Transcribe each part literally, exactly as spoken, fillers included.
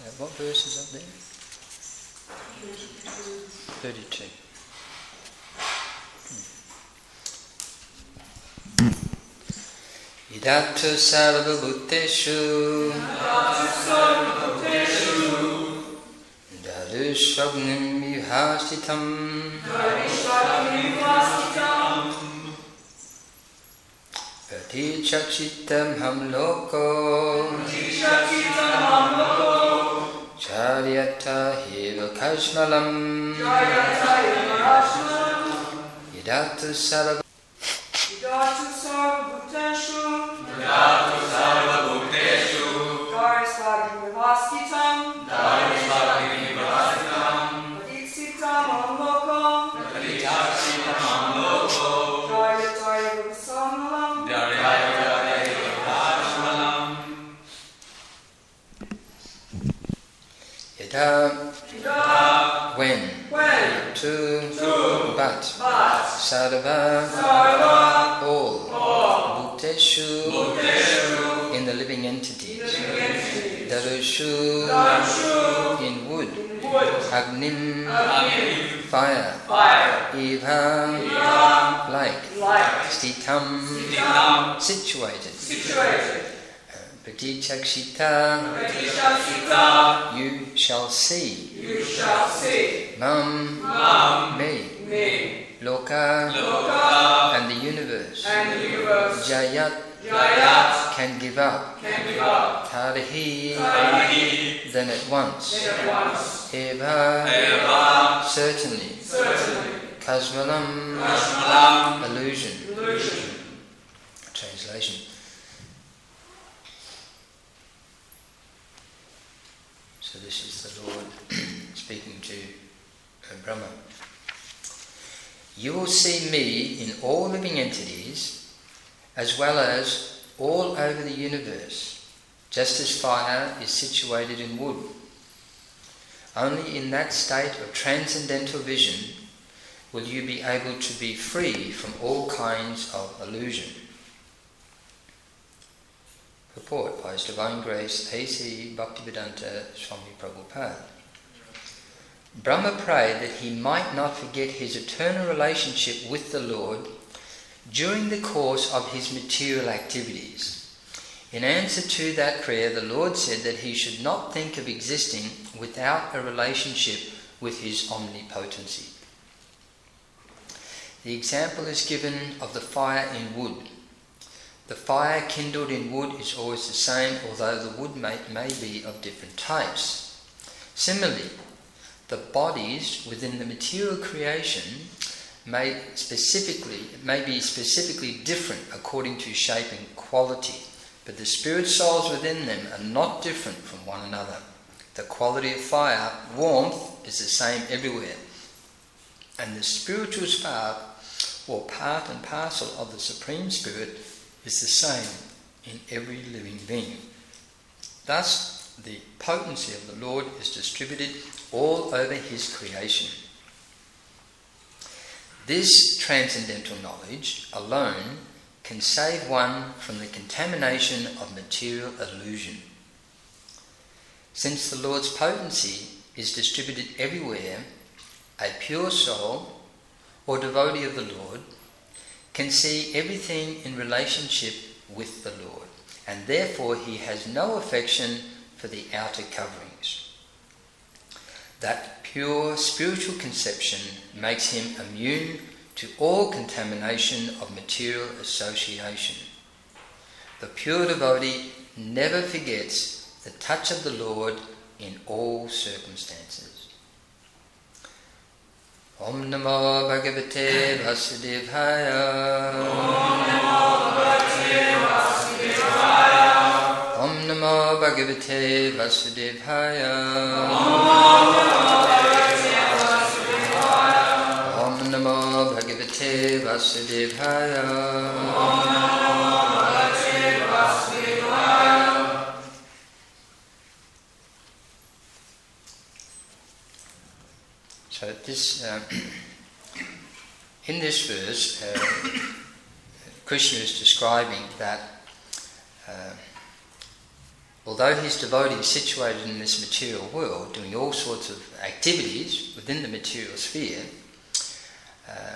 Uh, what verse is up there? thirty-two. Idatu sarva bhuteshu darushvagnim vihasitam Patichachitam ham loko Charyata heva kashmalam Idatu sarva Idatu sarva bhuteshu Idatu sarva bhuteshu Darisvagnim vivaskitam Darisvagnim vivaskitam Paditsitam amloko Padichachitam amloko Jaryata eva vasamalam Daryata eva kashmalam Yada Ida when when to To but But sarva Sarva all All bhuteshu Bhuteshu in the living entities Entities darushu Darshu in wood Wood agnim Agni fire Fire eva Eva like Like stitam Stitam situated Situated Pratyakshita Pratishasita you shall see You shall see mam Mam me Me loka Loka and the universe and the universe jayat Jayat can give up can give up tarihi Tarihi then at once then at once eva Eva certainly Certainly kasmalam Kashmalam illusion Illusion translation. So this is the Lord speaking to uh, Brahma. You will see me in all living entities as well as all over the universe, just as fire is situated in wood. Only in that state of transcendental vision will you be able to be free from all kinds of illusion. Purport by His Divine Grace A C Bhaktivedanta Swami Prabhupada. Brahma prayed that he might not forget his eternal relationship with the Lord during the course of his material activities. In answer to that prayer, the Lord said that he should not think of existing without a relationship with his omnipotency. The example is given of the fire in wood. The fire kindled in wood is always the same, although the wood may, may be of different types. Similarly, the bodies within the material creation may specifically may be specifically different according to shape and quality, but the spirit souls within them are not different from one another. The quality of fire, warmth, is the same everywhere, and the spiritual spark, or part and parcel of the Supreme Spirit, is the same in every living being. Thus, the potency of the Lord is distributed all over his creation. This transcendental knowledge alone can save one from the contamination of material illusion. Since the Lord's potency is distributed everywhere, a pure soul or devotee of the Lord can see everything in relationship with the Lord, and therefore he has no affection for the outer coverings. That pure spiritual conception makes him immune to all contamination of material association. The pure devotee never forgets the touch of the Lord in all circumstances. Om Namo Bhagavate Vasudevaya. Om Namo Bhagavate Vasudevaya. Om Namo Bhagavate Vasudevaya. Om Namo Bhagavate Vasudevaya. Om Namo Bhagavate Vasudevaya. Om Namo Bhagavate Vasudevaya. So this, um, in this verse, uh, Krishna is describing that uh, although his devotee is situated in this material world, doing all sorts of activities within the material sphere, uh,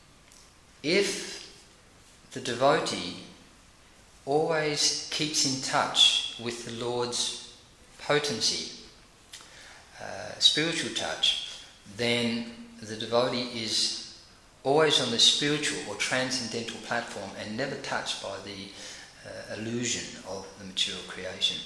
if the devotee always keeps in touch with the Lord's potency, uh, spiritual touch, then the devotee is always on the spiritual or transcendental platform and never touched by the uh, illusion of the material creation.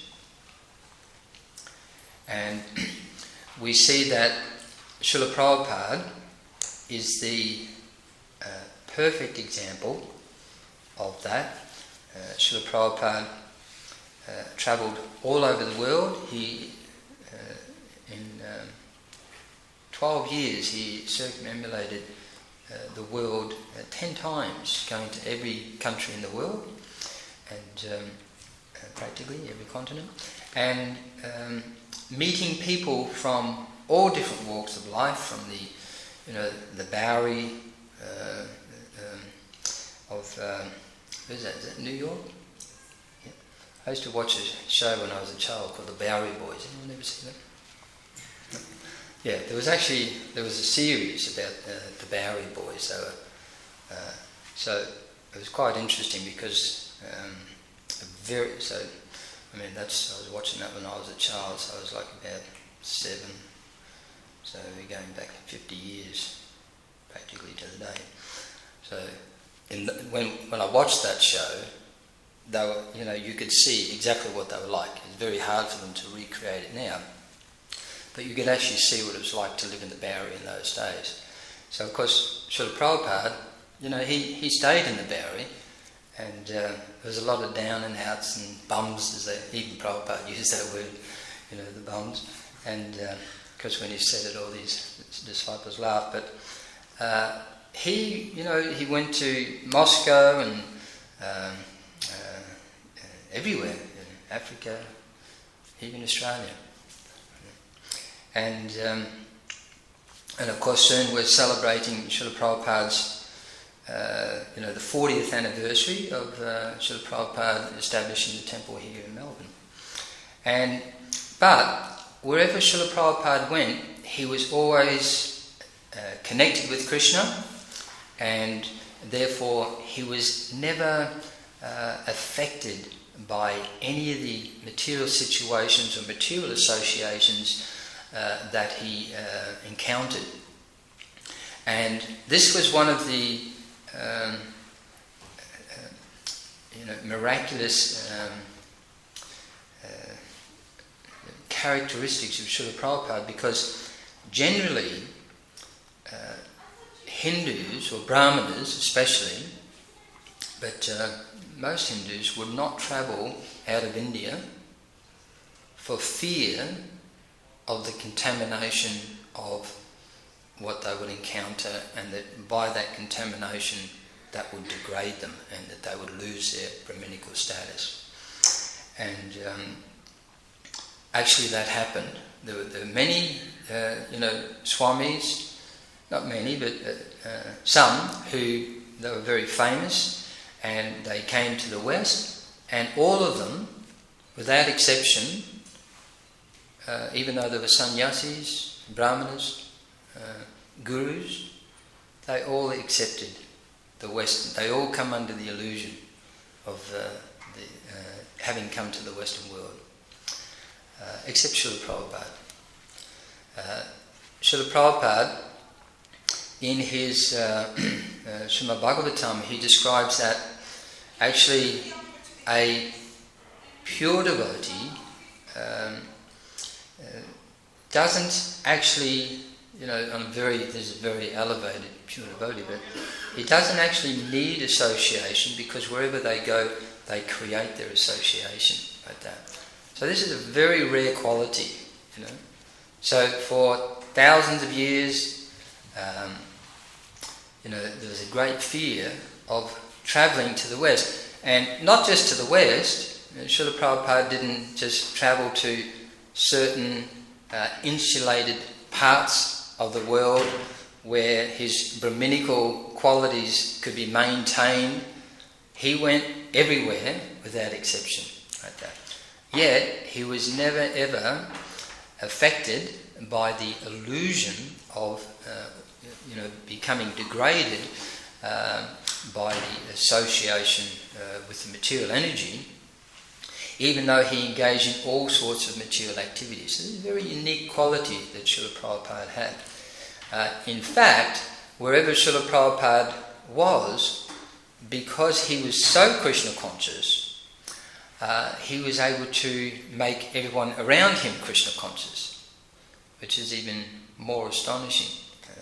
And we see that Srila Prabhupada is the uh, perfect example of that. Uh, Srila Prabhupada uh, travelled all over the world. He, uh, in um, twelve years, he circumambulated uh, the world uh, ten times, going to every country in the world, and um, uh, practically every continent, and um, meeting people from all different walks of life, from the, you know, the Bowery uh, um, of, um, who's that, is that New York? Yeah. I used to watch a show when I was a child called The Bowery Boys. Anyone ever seen that? No. Yeah, there was actually, there was a series about uh, the Bowery Boys. They were, uh, so it was quite interesting because um, very, so I mean, that's, I was watching that when I was a child, so I was like about seven. So we're going back fifty years, practically to the day. So in the, when when I watched that show, they were, you know, you could see exactly what they were like. It's very hard for them to recreate it now, but you could actually see what it was like to live in the Bowery in those days. So of course, Srila Prabhupada, you know, he, he stayed in the Bowery. And uh, there was a lot of down and outs and bums, as they, even Prabhupada used that word, you know, the bums. And uh, of course, when he said it, all these disciples laughed. But uh, he, you know, he went to Moscow and um, uh, everywhere, in Africa, even Australia. And um, and of course, soon we're celebrating Srila Prabhupada's Uh, you know, the fortieth anniversary of uh, Srila Prabhupada establishing the temple here in Melbourne. And but wherever Srila Prabhupada went, he was always uh, connected with Krishna, and therefore he was never uh, affected by any of the material situations or material associations uh, that he uh, encountered. And this was one of the Um, uh, you know, miraculous um, uh, characteristics of Srila Prabhupada, because generally uh, Hindus, or Brahmanas especially, but uh, most Hindus would not travel out of India for fear of the contamination of what they would encounter, and that by that contamination that would degrade them and that they would lose their Brahminical status. And um, actually that happened. There were, there were many, uh, you know, Swamis, not many, but uh, uh, some who, they were very famous, and they came to the West, and all of them, without exception, uh, even though there were sannyasis, brahmanas, Uh, gurus, they all accepted the Western. They all come under the illusion of uh, the, uh, having come to the Western world, uh, except Srila Prabhupada. Uh, Srila Prabhupada, in his uh, uh, Srimad Bhagavatam, he describes that actually a pure devotee um, uh, doesn't actually, you know, on a very, there's a very elevated pure devotee, but he doesn't actually need association, because wherever they go, they create their association like that. So this is a very rare quality, you know. So for thousands of years, um, you know, there was a great fear of travelling to the West, and not just to the West. You know, Srila Prabhupada didn't just travel to certain uh, insulated parts of the world where his Brahminical qualities could be maintained. He went everywhere without exception, like that. Yet he was never ever affected by the illusion of uh, you know, becoming degraded uh, by the association uh, with the material energy, even though he engaged in all sorts of material activities. So this is a very unique quality that Srila Prabhupada had. Uh, in fact, wherever Srila Prabhupada was, because he was so Krishna conscious, uh, he was able to make everyone around him Krishna conscious, which is even more astonishing.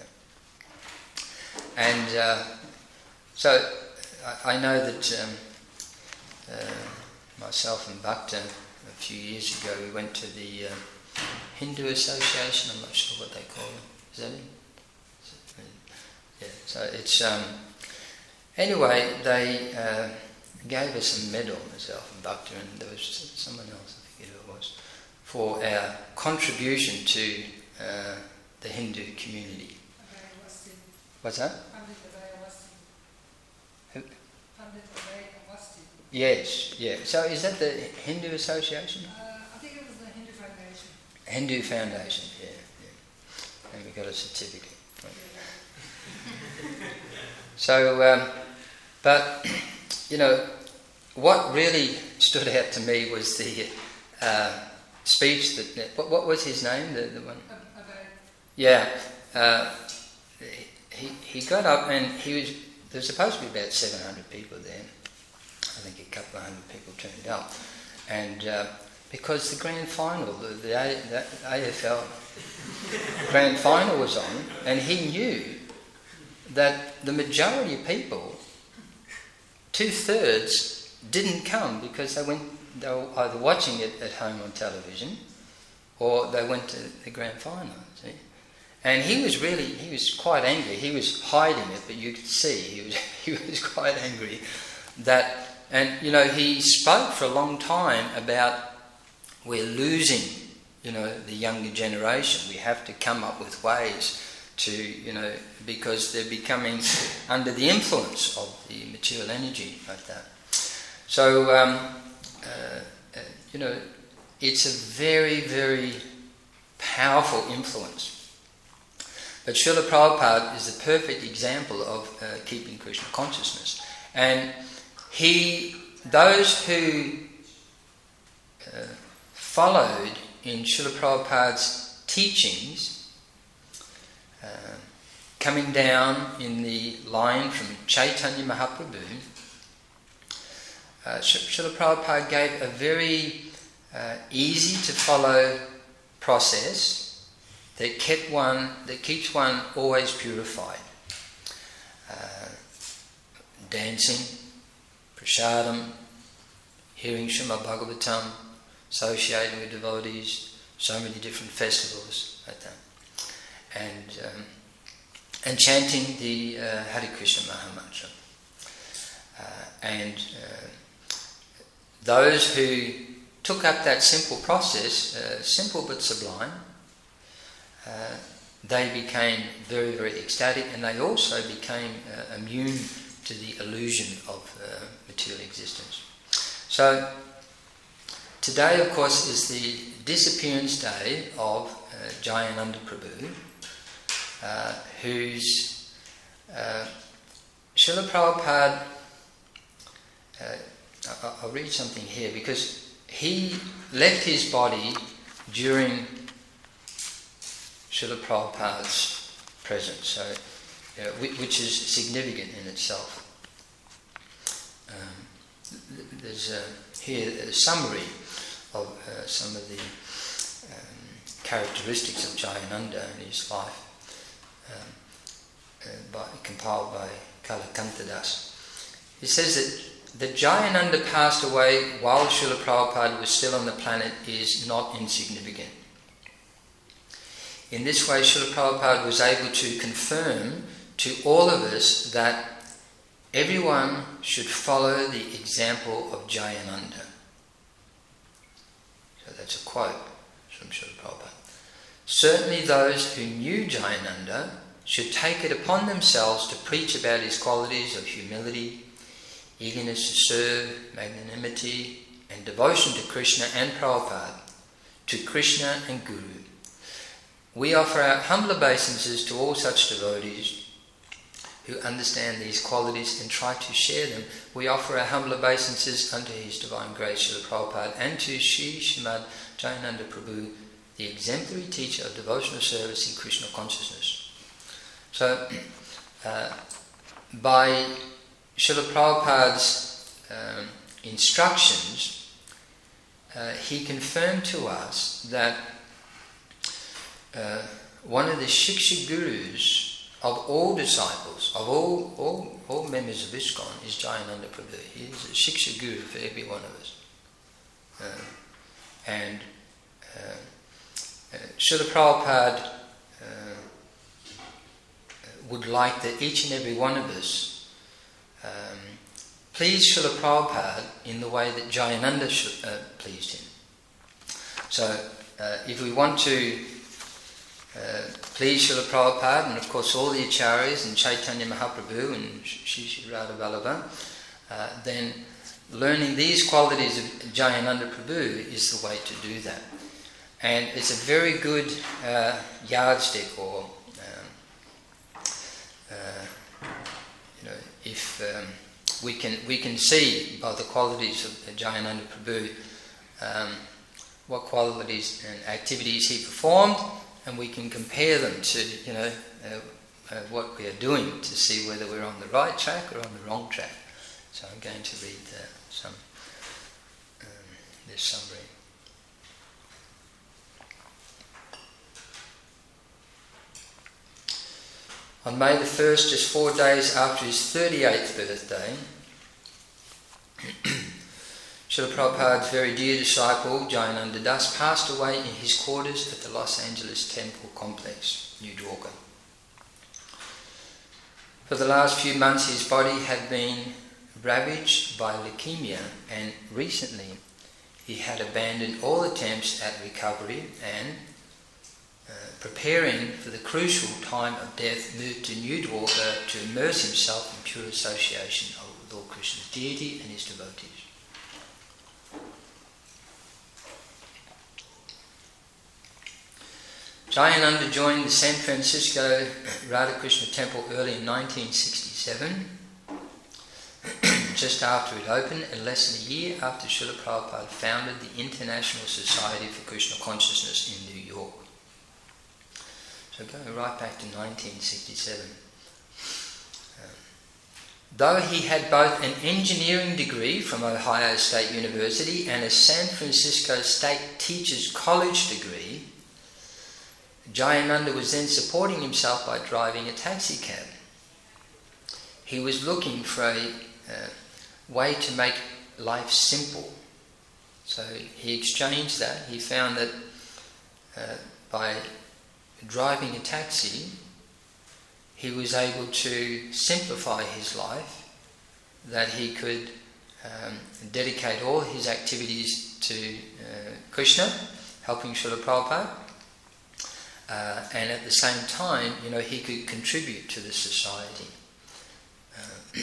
And uh, so I, I know that um, uh, myself and Bhakta, a few years ago, we went to the uh, Hindu Association. I'm not sure what they call it. Is that it? Yeah. So it's um, anyway. They uh, gave us a medal, myself and Bhakta, and there was someone else, I forget who it was, for our contribution to uh, the Hindu community. What's that? Who? Yes, yeah. So is that the Hindu Association? Uh, I think it was the Hindu Foundation. Hindu Foundation, yeah, yeah. And we got a certificate. Right. So, um, but, you know, what really stood out to me was the uh, speech that, what, what was his name, the, the one? Yeah. Uh, he, he got up and he was, there was supposed to be about seven hundred people there. I think a couple of hundred people turned up. And uh, because the grand final, the, the, A, the A F L grand final was on, and he knew that the majority of people, two-thirds, didn't come because they went, they were either watching it at home on television or they went to the grand final, see? And he was really, he was quite angry. He was hiding it, but you could see he was, he was quite angry that, and you know, he spoke for a long time about we're losing, you know, the younger generation. We have to come up with ways to, you know, because they're becoming under the influence of the material energy like that. So, um, uh, uh, you know, it's a very, very powerful influence. But Srila Prabhupada is the perfect example of uh, keeping Krishna consciousness. And he, those who uh, followed in Srila Prabhupada's teachings, uh, coming down in the line from Chaitanya Mahaprabhu, uh, Srila Prabhupada gave a very uh, easy to follow process that kept one, that keeps one always purified. Uh, dancing, prasadam, hearing Srimad Bhagavatam, associating with devotees, so many different festivals like that, and um, and chanting the uh, Hare Krishna Mahamantra. Uh, and uh, those who took up that simple process, uh, simple but sublime, uh, they became very, very ecstatic, and they also became uh, immune to the illusion of uh, material existence. So today, of course, is the disappearance day of uh, Jayananda Prabhu, uh, whose uh, Srila Prabhupada, uh, I'll read something here, because he left his body during Srila Prabhupada's presence, so uh, which is significant in itself. Um, there's a, here a summary of uh, some of the um, characteristics of Jayananda in his life, um, uh, by, compiled by Kalakanta Das. He says that that Jayananda passed away while Srila Prabhupada was still on the planet is not insignificant. In this way, Srila Prabhupada was able to confirm to all of us that everyone should follow the example of Jayananda. So that's a quote from Srila Prabhupada. Certainly those who knew Jayananda should take it upon themselves to preach about his qualities of humility, eagerness to serve, magnanimity, and devotion to Krishna and Prabhupada, to Krishna and Guru. We offer our humble obeisances to all such devotees who understand these qualities and try to share them. We offer our humble obeisances unto His Divine Grace, Srila Prabhupada, and to Sri Srimad Jayananda Prabhu, the exemplary teacher of devotional service in Krishna consciousness. So, uh, by Srila Prabhupada's um, instructions, uh, he confirmed to us that uh, one of the Shiksha Gurus of all disciples, of all, all, all members of ISKCON, is Jayananda Prabhu. He is a Shiksha Guru for every one of us. Uh, and uh, uh, Srila Prabhupada uh, would like that each and every one of us um, please Srila Prabhupada in the way that Jayananda sh- uh, pleased him. So, uh, if we want to uh, please Srila Prabhupada, and of course all the Acharyas and Chaitanya Mahaprabhu and Shri Shri Radha Vallabha, uh, then learning these qualities of Jayananda Prabhu is the way to do that. And it's a very good uh, yardstick, or um, uh, you know, if um, we can we can see by the qualities of Jayananda Prabhu um, what qualities and activities he performed, and we can compare them to you know uh, uh, what we are doing to see whether we're on the right track or on the wrong track. So I'm going to read uh, some um, this summary. On May the first, just four days after his thirty-eighth birthday, Srila Prabhupada's very dear disciple, Jayananda Das, passed away in his quarters at the Los Angeles Temple Complex, New Dwarka. For the last few months his body had been ravaged by leukemia, and recently he had abandoned all attempts at recovery and, uh, preparing for the crucial time of death, moved to New Dwarka to immerse himself in pure association with Lord Krishna's deity and his devotees. Jayananda joined the San Francisco Radhakrishna Temple early in nineteen sixty-seven, just after it opened, and less than a year after Srila Prabhupada founded the International Society for Krishna Consciousness in New York. So going right back to nineteen sixty-seven. Um, though he had both an engineering degree from Ohio State University and a San Francisco State Teachers College degree, Jayananda was then supporting himself by driving a taxi cab. He was looking for a uh, way to make life simple. So he exchanged that. He found that uh, by driving a taxi, he was able to simplify his life, that he could um, dedicate all his activities to uh, Krishna, helping Srila Prabhupada, uh, and at the same time, you know, he could contribute to the society. Uh,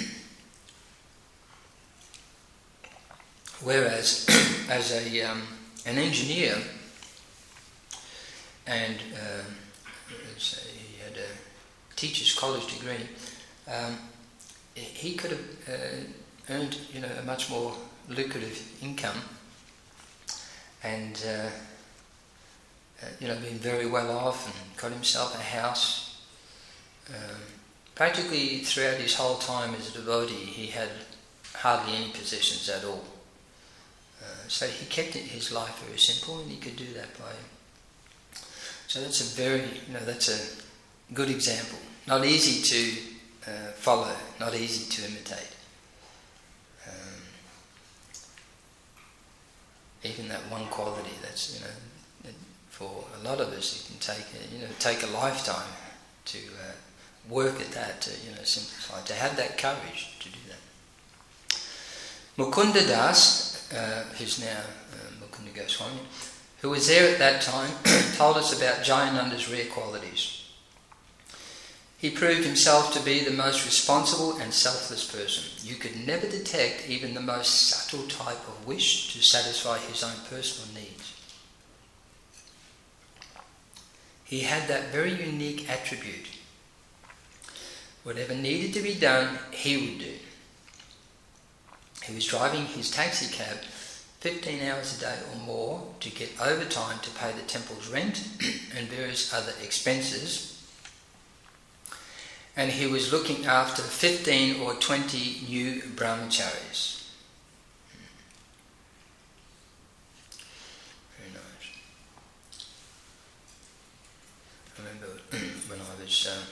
whereas, as a um, an engineer, and um, he had a teacher's college degree, um, he could have uh, earned, you know, a much more lucrative income, and uh, uh, you know, been very well off, and got himself a house. Um, practically throughout his whole time as a devotee, he had hardly any possessions at all. Uh, so he kept it, his life very simple, and he could do that by. So that's a very, you know, that's a good example. Not easy to uh, follow, not easy to imitate. Um, even that one quality, that's, you know, for a lot of us, it can take, a, you know, take a lifetime to uh, work at that, to, you know, simplify, to have that courage to do that. Mukunda Das, uh, who's now uh, Mukunda Goswami, who was there at that time, told us about Jayananda's rare qualities. He proved himself to be the most responsible and selfless person. You could never detect even the most subtle type of wish to satisfy his own personal needs. He had that very unique attribute. Whatever needed to be done, he would do. He was driving his taxi cab fifteen hours a day or more to get overtime to pay the temple's rent and various other expenses. And he was looking after fifteen or twenty new brahmacharis. Very nice. I remember when I was uh,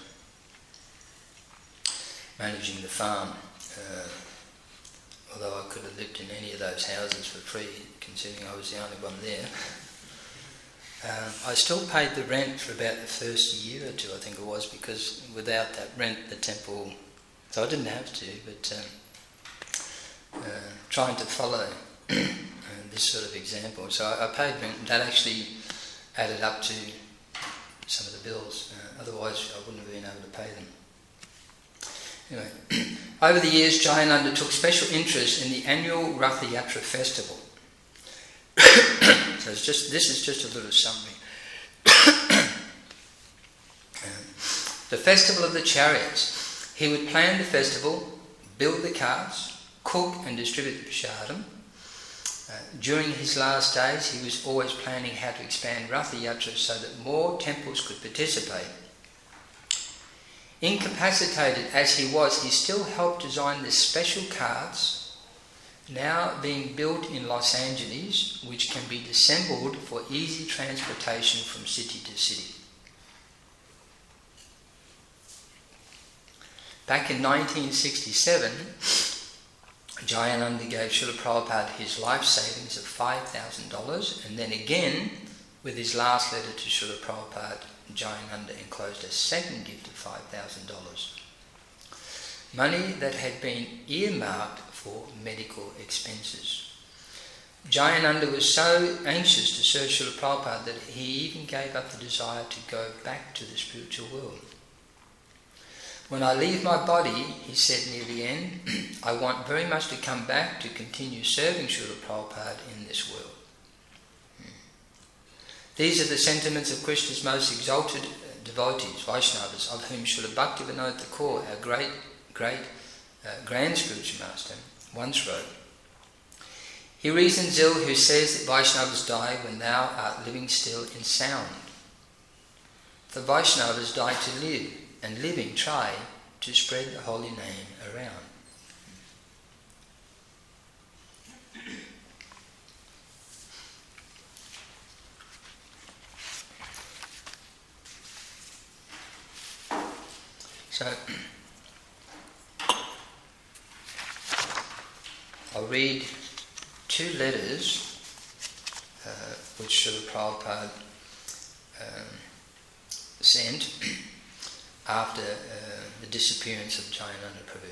managing the farm, uh, although I could have lived in any of those houses for free, considering I was the only one there, Um, I still paid the rent for about the first year or two, I think it was, because without that rent the temple, so I didn't have to, but um, uh, trying to follow uh, this sort of example. So I, I paid rent, and that actually added up to some of the bills, uh, otherwise I wouldn't have been able to pay them. Anyway, over the years Jayananda took special interest in the annual Ratha Yatra festival. So it's just, this is just a little summary. um, the festival of the chariots. He would plan the festival, build the carts, cook and distribute the prasadam. Uh, during his last days he was always planning how to expand Ratha Yatra so that more temples could participate. Incapacitated as he was, he still helped design the special carts now being built in Los Angeles, which can be disassembled for easy transportation from city to city. Back in nineteen sixty-seven, Jayananda gave Srila Prabhupada his life savings of five thousand dollars, and then again, with his last letter to Srila Prabhupada, Jayananda enclosed a second gift of five thousand dollars. Money that had been earmarked for medical expenses. Jayananda was so anxious to serve Srila Prabhupada that he even gave up the desire to go back to the spiritual world. When I leave my body, he said near the end, I want very much to come back to continue serving Srila Prabhupada in this world. These are the sentiments of Krishna's most exalted devotees, Vaishnavas, of whom Srila Bhaktivinoda Thakur, our great, great, uh, grand spiritual master, once wrote, he reasons ill who says that Vaishnavas die when thou art living still in sound. For Vaishnavas die to live, and living try to spread the holy name around. So, I'll read two letters uh, which Srila Prabhupada um, sent after uh, the disappearance of Jayananda Prabhu.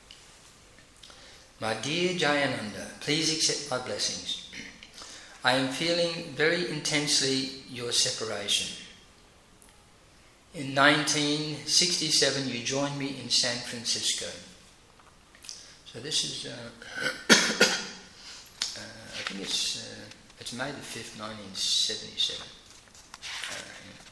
My dear Jayananda, please accept my blessings. I am feeling very intensely your separation. In nineteen sixty-seven you joined me in San Francisco. So this is, uh, uh, I think it's uh, it's May the fifth, nineteen seventy-seven. Uh,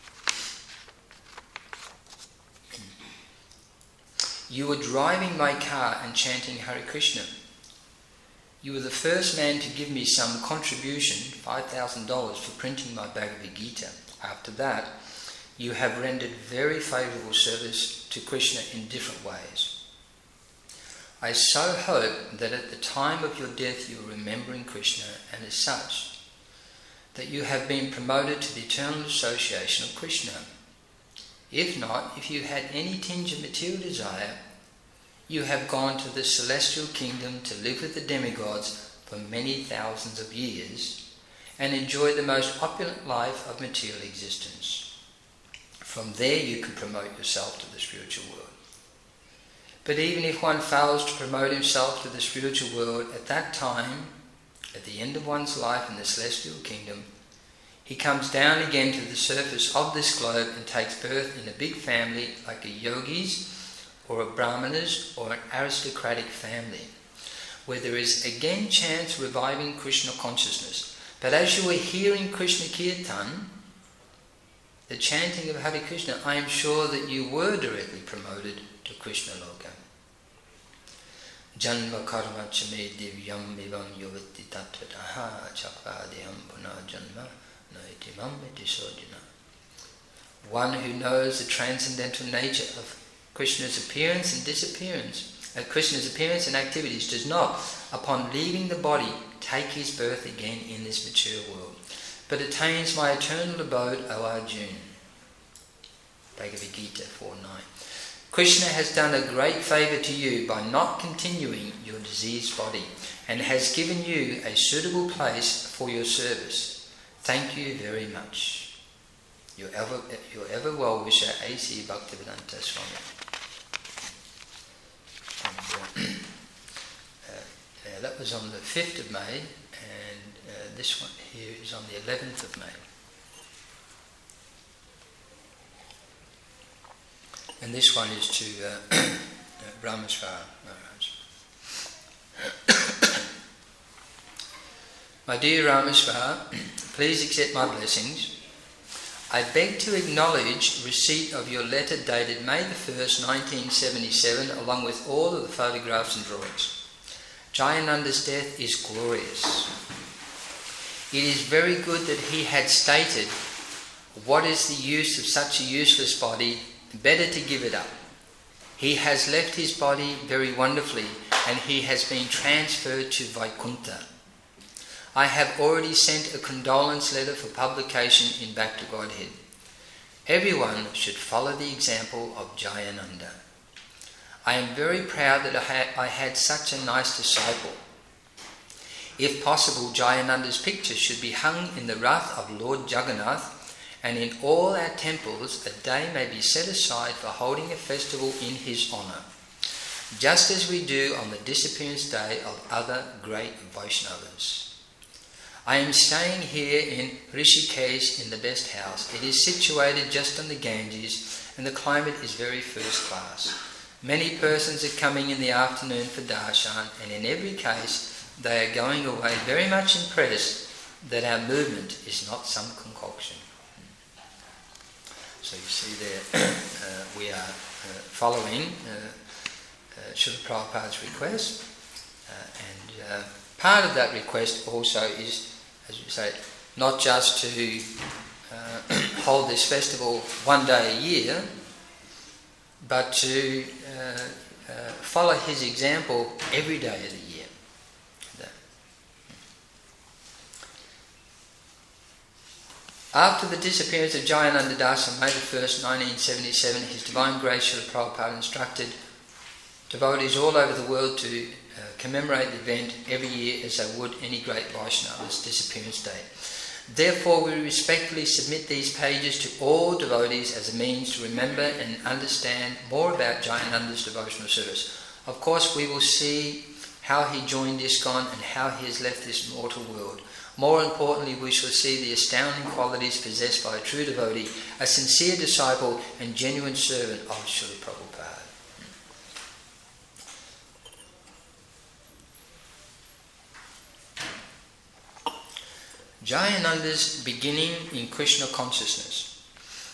You were driving my car and chanting Hare Krishna. You were the first man to give me some contribution, five thousand dollars, for printing my Bhagavad Gita. After that, you have rendered very favourable service to Krishna in different ways. I so hope that at the time of your death you are remembering Krishna, and as such, that you have been promoted to the eternal association of Krishna. If not, if you had any tinge of material desire, you have gone to the celestial kingdom to live with the demigods for many thousands of years and enjoy the most opulent life of material existence. From there you can promote yourself to the spiritual world. But even if one fails to promote himself to the spiritual world at that time, at the end of one's life in the celestial kingdom, he he comes down again to the surface of this globe and takes birth in a big family like a yogi's or a brahmana's or an aristocratic family, where there is again chance reviving Krishna consciousness. But as you were hearing Krishna Kirtan, the chanting of Hare Krishna, I am sure that you were directly promoted to Krishna Loka. Janma karma chame divyam vivam yuvati tattvataha chakvadiham punah janma naitimam iti sojana. One who knows the transcendental nature of Krishna's appearance and disappearance, uh, Krishna's appearance and activities, does not, upon leaving the body, take his birth again in this mature world, but attains my eternal abode, O Arjuna. Bhagavad Gita four nine. Krishna has done a great favour to you by not continuing your diseased body and has given you a suitable place for your service. Thank you very much. Your ever, your ever well-wisher, A C Bhaktivedanta Swami. And, uh, uh, now that was on the fifth of May, and uh, this one here is on the eleventh of May. And this one is to uh, uh, Brahmasvara Maharaj. My dear Ramasvara, please accept my blessings. I beg to acknowledge receipt of your letter dated May the first, nineteen seventy-seven, along with all of the photographs and drawings. Jayananda's death is glorious. It is very good that he had stated, what is the use of such a useless body? Better to give it up. He has left his body very wonderfully, and he has been transferred to Vaikuntha. I have already sent a condolence letter for publication in Back to Godhead. Everyone should follow the example of Jayananda. I am very proud that I had, I had such a nice disciple. If possible, Jayananda's picture should be hung in the Rath of Lord Jagannath, and in all our temples a day may be set aside for holding a festival in his honour, just as we do on the disappearance day of other great Vaishnavas. I am staying here in Rishikesh in the best house. It is situated just on the Ganges, and the climate is very first class. Many persons are coming in the afternoon for darshan, and in every case they are going away very much impressed that our movement is not some concoction. So you see there, uh, we are uh, following uh, uh, Srila Prabhupada's request, uh, and uh, part of that request also is, as you say, not just to uh, hold this festival one day a year, but to uh, uh, follow his example every day of the year. After the disappearance of Jayananda Das on May the first, nineteen seventy-seven, His Divine Grace Srila Prabhupada instructed devotees all over the world to uh, commemorate the event every year as they would any great Vaishnava's disappearance day. Therefore, we respectfully submit these pages to all devotees as a means to remember and understand more about Jayananda's devotional service. Of course, we will see how he joined ISKCON and how he has left this mortal world. More importantly, we shall see the astounding qualities possessed by a true devotee, a sincere disciple and genuine servant of Srila Prabhupada. Jayananda's beginning in Krishna consciousness.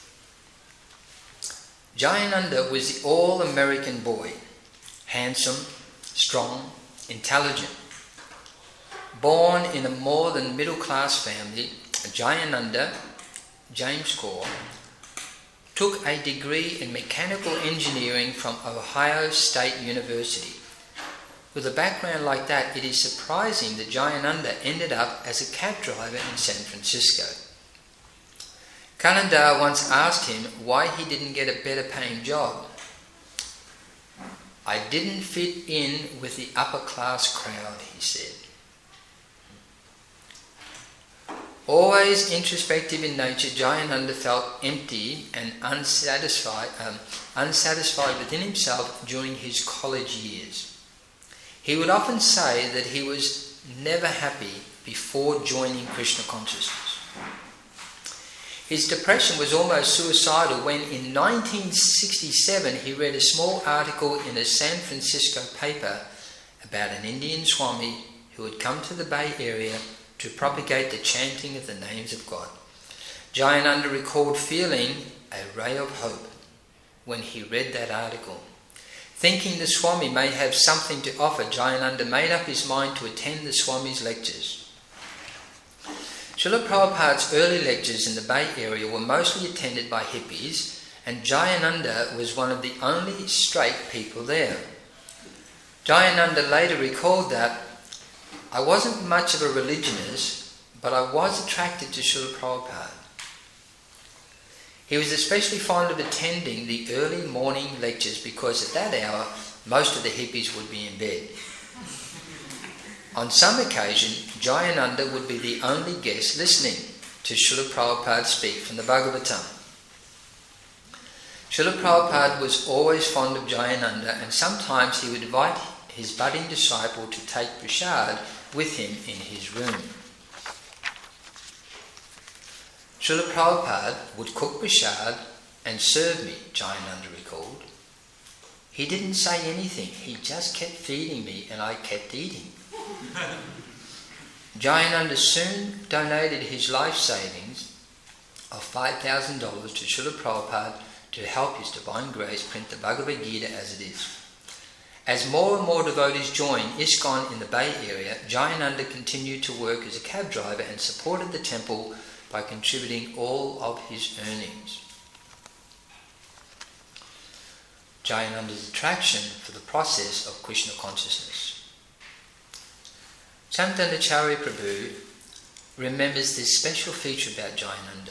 Jayananda was the all-American boy, handsome, strong, intelligent. Born in a more than middle-class family, Jayananda, James Kaur, took a degree in mechanical engineering from Ohio State University. With a background like that, it is surprising that Jayananda ended up as a cab driver in San Francisco. Kananda once asked him why he didn't get a better paying job. I didn't fit in with the upper class crowd, he said. Always introspective in nature, Jayananda felt empty and unsatisfied, um, unsatisfied within himself during his college years. He would often say that he was never happy before joining Krishna consciousness. His depression was almost suicidal when in nineteen sixty-seven he read a small article in a San Francisco paper about an Indian Swami who had come to the Bay Area to propagate the chanting of the names of God. Jayananda recalled feeling a ray of hope when he read that article. Thinking the Swami may have something to offer, Jayananda made up his mind to attend the Swami's lectures. Srila Prabhupada's early lectures in the Bay Area were mostly attended by hippies, and Jayananda was one of the only straight people there. Jayananda later recalled that, "I wasn't much of a religionist, but I was attracted to Srila Prabhupada." He was especially fond of attending the early morning lectures because at that hour most of the hippies would be in bed. On some occasion, Jayananda would be the only guest listening to Srila Prabhupada speak from the Bhagavatam. Srila Prabhupada was always fond of Jayananda, and sometimes he would invite his budding disciple to take prasad with him in his room. Srila Prabhupada would cook prasad and serve me, Jayananda recalled. He didn't say anything, he just kept feeding me and I kept eating. Jayananda soon donated his life savings of five thousand dollars to Srila Prabhupada to help His Divine Grace print the Bhagavad Gita as it is. As more and more devotees joined ISKCON in the Bay Area, Jayananda continued to work as a cab driver and supported the temple by contributing all of his earnings. Jayananda's attraction for the process of Krishna consciousness. Chandanacharya Prabhu remembers this special feature about Jayananda.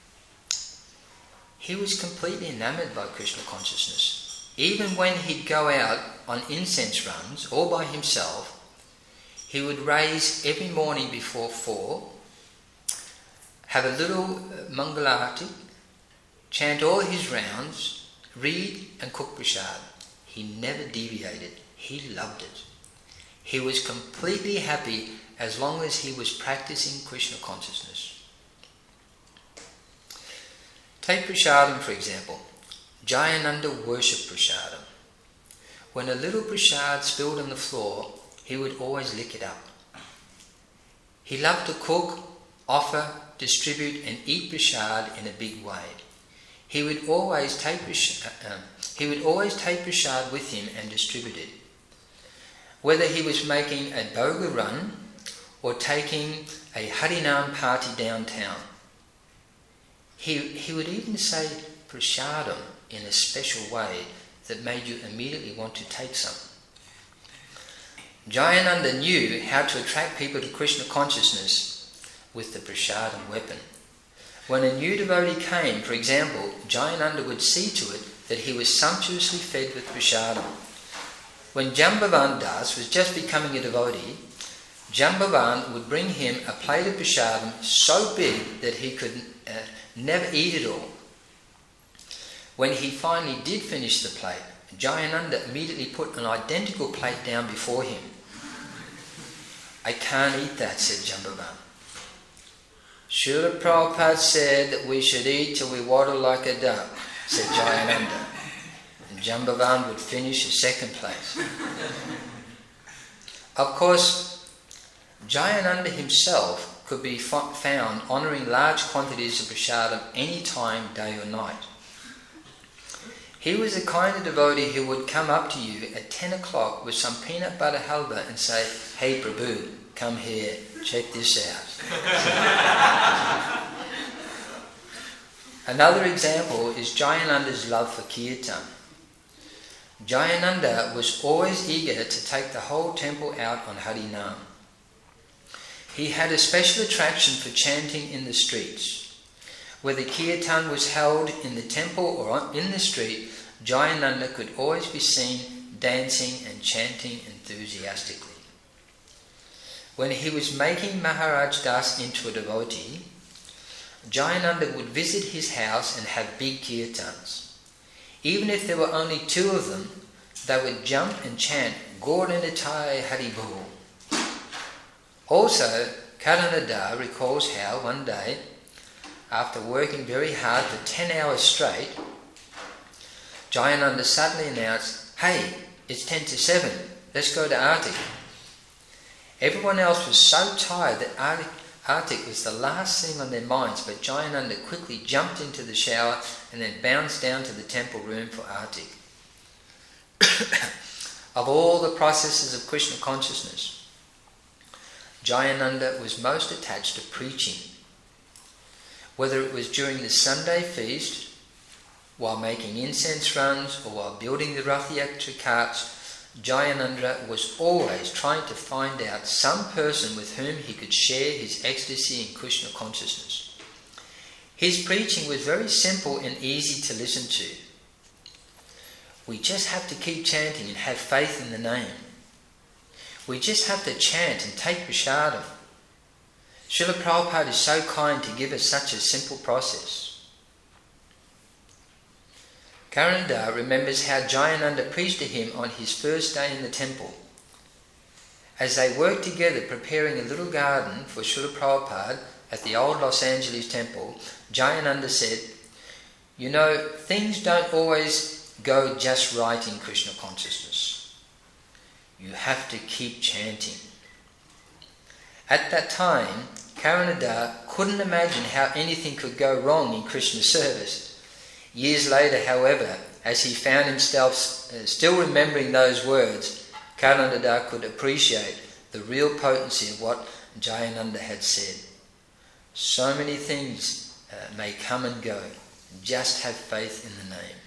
He was completely enamoured by Krishna consciousness. Even when he'd go out on incense runs all by himself, he would raise every morning before four, have a little Mangalarati, chant all his rounds, read and cook prasad. He never deviated. He loved it. He was completely happy as long as he was practicing Krishna consciousness. Take prasadam for example. Jayananda worshipped prasadam. When a little prasad spilled on the floor, he would always lick it up. He loved to cook, offer, distribute and eat prasad in a big way. He would always take prasad, um, he would always take prasad with him and distribute it. Whether he was making a boga run or taking a Harinam party downtown, he, he would even say prasadam in a special way that made you immediately want to take some. Jayananda knew how to attract people to Krishna consciousness with the prasadam weapon. When a new devotee came, for example, Jayananda would see to it that he was sumptuously fed with prasadam. When Jambavan Das was just becoming a devotee, Jambavan would bring him a plate of prasadam so big that he could uh, never eat it all. When he finally did finish the plate, Jayananda immediately put an identical plate down before him. "I can't eat that," said Jambavan. "Srila Prabhupada said that we should eat till we waddle like a duck," said Jayananda. And Jambavan would finish his second plate. Of course, Jayananda himself could be found honouring large quantities of prasadam any time, day or night. He was the kind of devotee who would come up to you at ten o'clock with some peanut butter halva and say, "Hey Prabhu, come here, check this out." Another example is Jayananda's love for kirtan. Jayananda was always eager to take the whole temple out on Harinam. He had a special attraction for chanting in the streets. Whether kirtan was held in the temple or in the street, Jayananda could always be seen dancing and chanting enthusiastically. When he was making Maharaj Das into a devotee, Jayananda would visit his house and have big kirtans. Even if there were only two of them, they would jump and chant Gauranitai Haribol. Also, Karanada recalls how one day after working very hard for ten hours straight, Jayananda suddenly announced, "Hey, it's ten to seven, let's go to Arctic." Everyone else was so tired that Arctic, Arctic was the last thing on their minds, but Jayananda quickly jumped into the shower and then bounced down to the temple room for Arctic. Of all the processes of Krishna consciousness, Jayananda was most attached to preaching. Whether it was during the Sunday feast, while making incense runs, or while building the Rath Yatra carts, Jayananda was always trying to find out some person with whom he could share his ecstasy in Krishna consciousness. His preaching was very simple and easy to listen to. We just have to keep chanting and have faith in the name. We just have to chant and take prasadam. Srila Prabhupada is so kind to give us such a simple process. Karanada remembers how Jayananda preached to him on his first day in the temple. As they worked together preparing a little garden for Srila Prabhupada at the old Los Angeles temple, Jayananda said, "You know, things don't always go just right in Krishna consciousness. You have to keep chanting." At that time, Karanada couldn't imagine how anything could go wrong in Krishna service. Years later, however, as he found himself uh, still remembering those words, Karanada could appreciate the real potency of what Jayananda had said. So many things uh, may come and go. Just have faith in the name.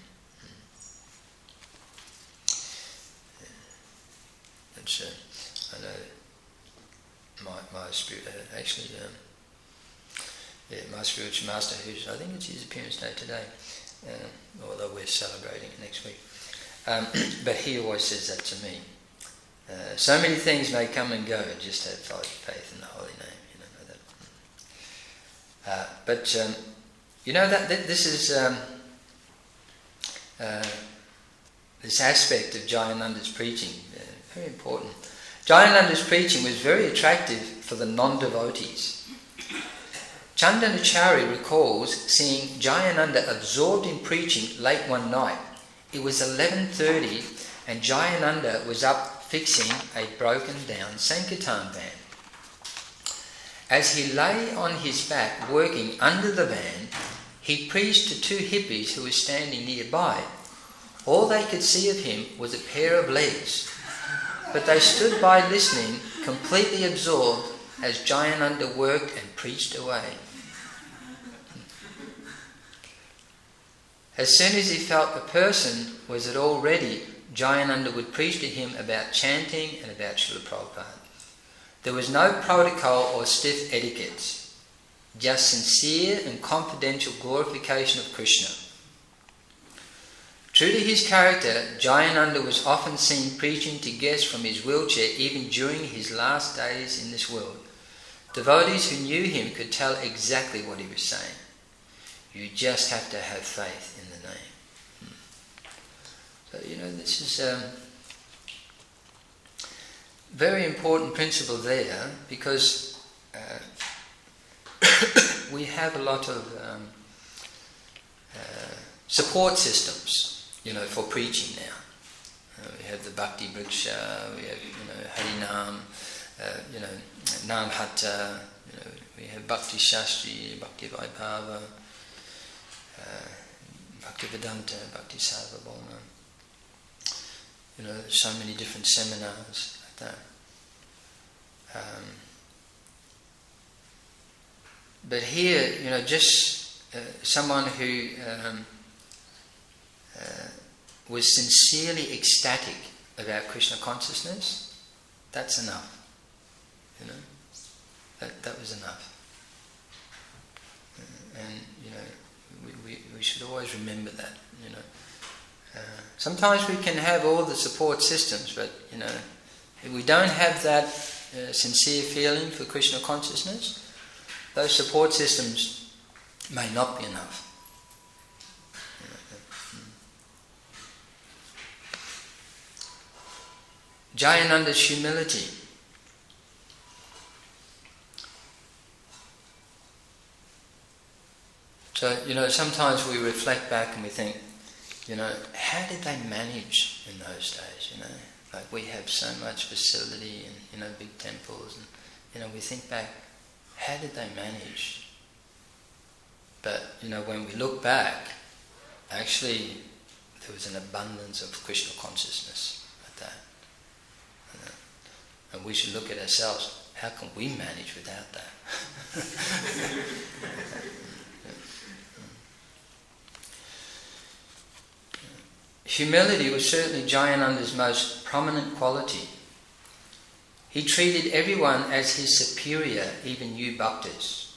That's, uh, I know my, my spirit, uh, actually, um, yeah, my spiritual master, who's, I think it's his appearance day today, uh, although we're celebrating it next week. Um, but he always says that to me. Uh, so many things may come and go, just have faith in the holy name. You know that. Uh, but um, you know that, that this is um, uh, this aspect of Jayananda's preaching, uh, very important. Jayananda's preaching was very attractive for the non-devotees. Chandanachari recalls seeing Jayananda absorbed in preaching late one night. It was eleven thirty and Jayananda was up fixing a broken down Sankirtan van. As he lay on his back working under the van, he preached to two hippies who were standing nearby. All they could see of him was a pair of legs, but they stood by listening, completely absorbed as Jayananda worked and preached away. As soon as he felt the person was at all ready, Jayananda would preach to him about chanting and about Srila Prabhupada. There was no protocol or stiff etiquettes, just sincere and confidential glorification of Krishna. True to his character, Jayananda was often seen preaching to guests from his wheelchair even during his last days in this world. Devotees who knew him could tell exactly what he was saying. You just have to have faith in the name. So, you know, this is a um, very important principle there, because uh, we have a lot of um, uh, support systems, you know, for preaching now. Uh, we have the Bhakti Vriksha, we have, you know, Harinam, uh, you know, Namhata, you know, we have Bhakti Shastri, Bhakti Vaibhava, uh, Bhakti Vedanta, Bhakti Sarvabhauma. You know, there's so many different seminars like that. Um, but here, you know, just uh, someone who um, uh, was sincerely ecstatic about Krishna consciousness, that's enough. You know, that that was enough. Uh, and you know, we, we we should always remember that. You know. Uh, sometimes we can have all the support systems, but you know, if we don't have that uh, sincere feeling for Krishna consciousness, those support systems may not be enough. Jayananda's humility. So, you know, sometimes we reflect back and we think, you know, how did they manage in those days, you know? Like we have so much facility and, you know, big temples and, you know, we think back, how did they manage? But, you know, when we look back, actually there was an abundance of Krishna consciousness at that. You know? And we should look at ourselves, how can we manage without that? Humility was certainly Jayananda's most prominent quality. He treated everyone as his superior, even new bhaktas.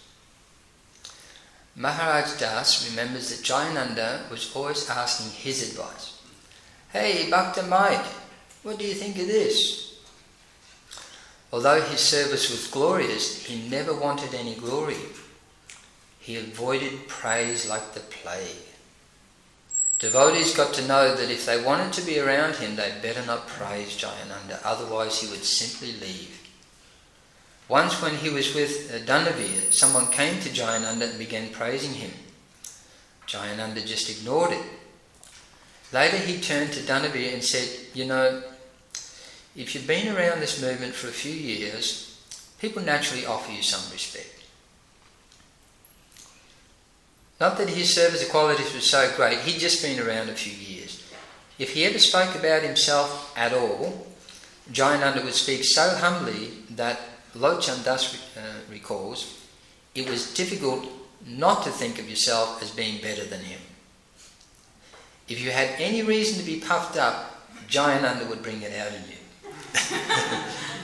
Maharaj Das remembers that Jayananda was always asking his advice. Hey, Bhakta Mike, what do you think of this? Although his service was glorious, he never wanted any glory. He avoided praise like the plague. Devotees got to know that if they wanted to be around him, they'd better not praise Jayananda, otherwise he would simply leave. Once when he was with uh, Danavir, someone came to Jayananda and began praising him. Jayananda just ignored it. Later he turned to Danavir and said, you know, if you've been around this movement for a few years, people naturally offer you some respect. Not that his service qualities were so great, he'd just been around a few years. If he ever spoke about himself at all, Jayananda would speak so humbly that Lochan Das uh, recalls, it was difficult not to think of yourself as being better than him. If you had any reason to be puffed up, Jayananda would bring it out in you.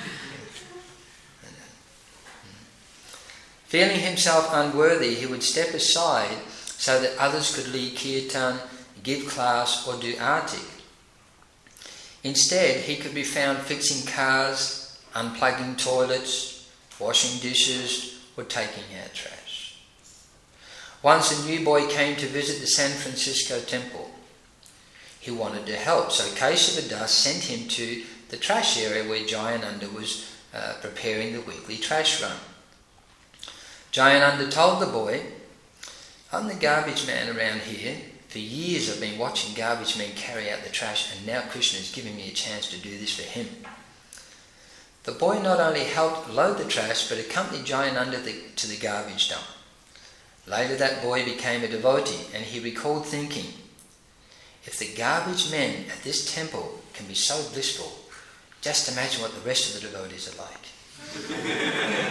Feeling himself unworthy, he would step aside so that others could lead kirtan, give class or do artik. Instead, he could be found fixing cars, unplugging toilets, washing dishes or taking out trash. Once a new boy came to visit the San Francisco temple. He wanted to help, so Keshava Das sent him to the trash area where Jayananda was uh, preparing the weekly trash run. Jayananda told the boy, I'm the garbage man around here. For years I've been watching garbage men carry out the trash and now Krishna is giving me a chance to do this for him. The boy not only helped load the trash but accompanied Jayananda the, to the garbage dump. Later that boy became a devotee and he recalled thinking, if the garbage men at this temple can be so blissful, just imagine what the rest of the devotees are like.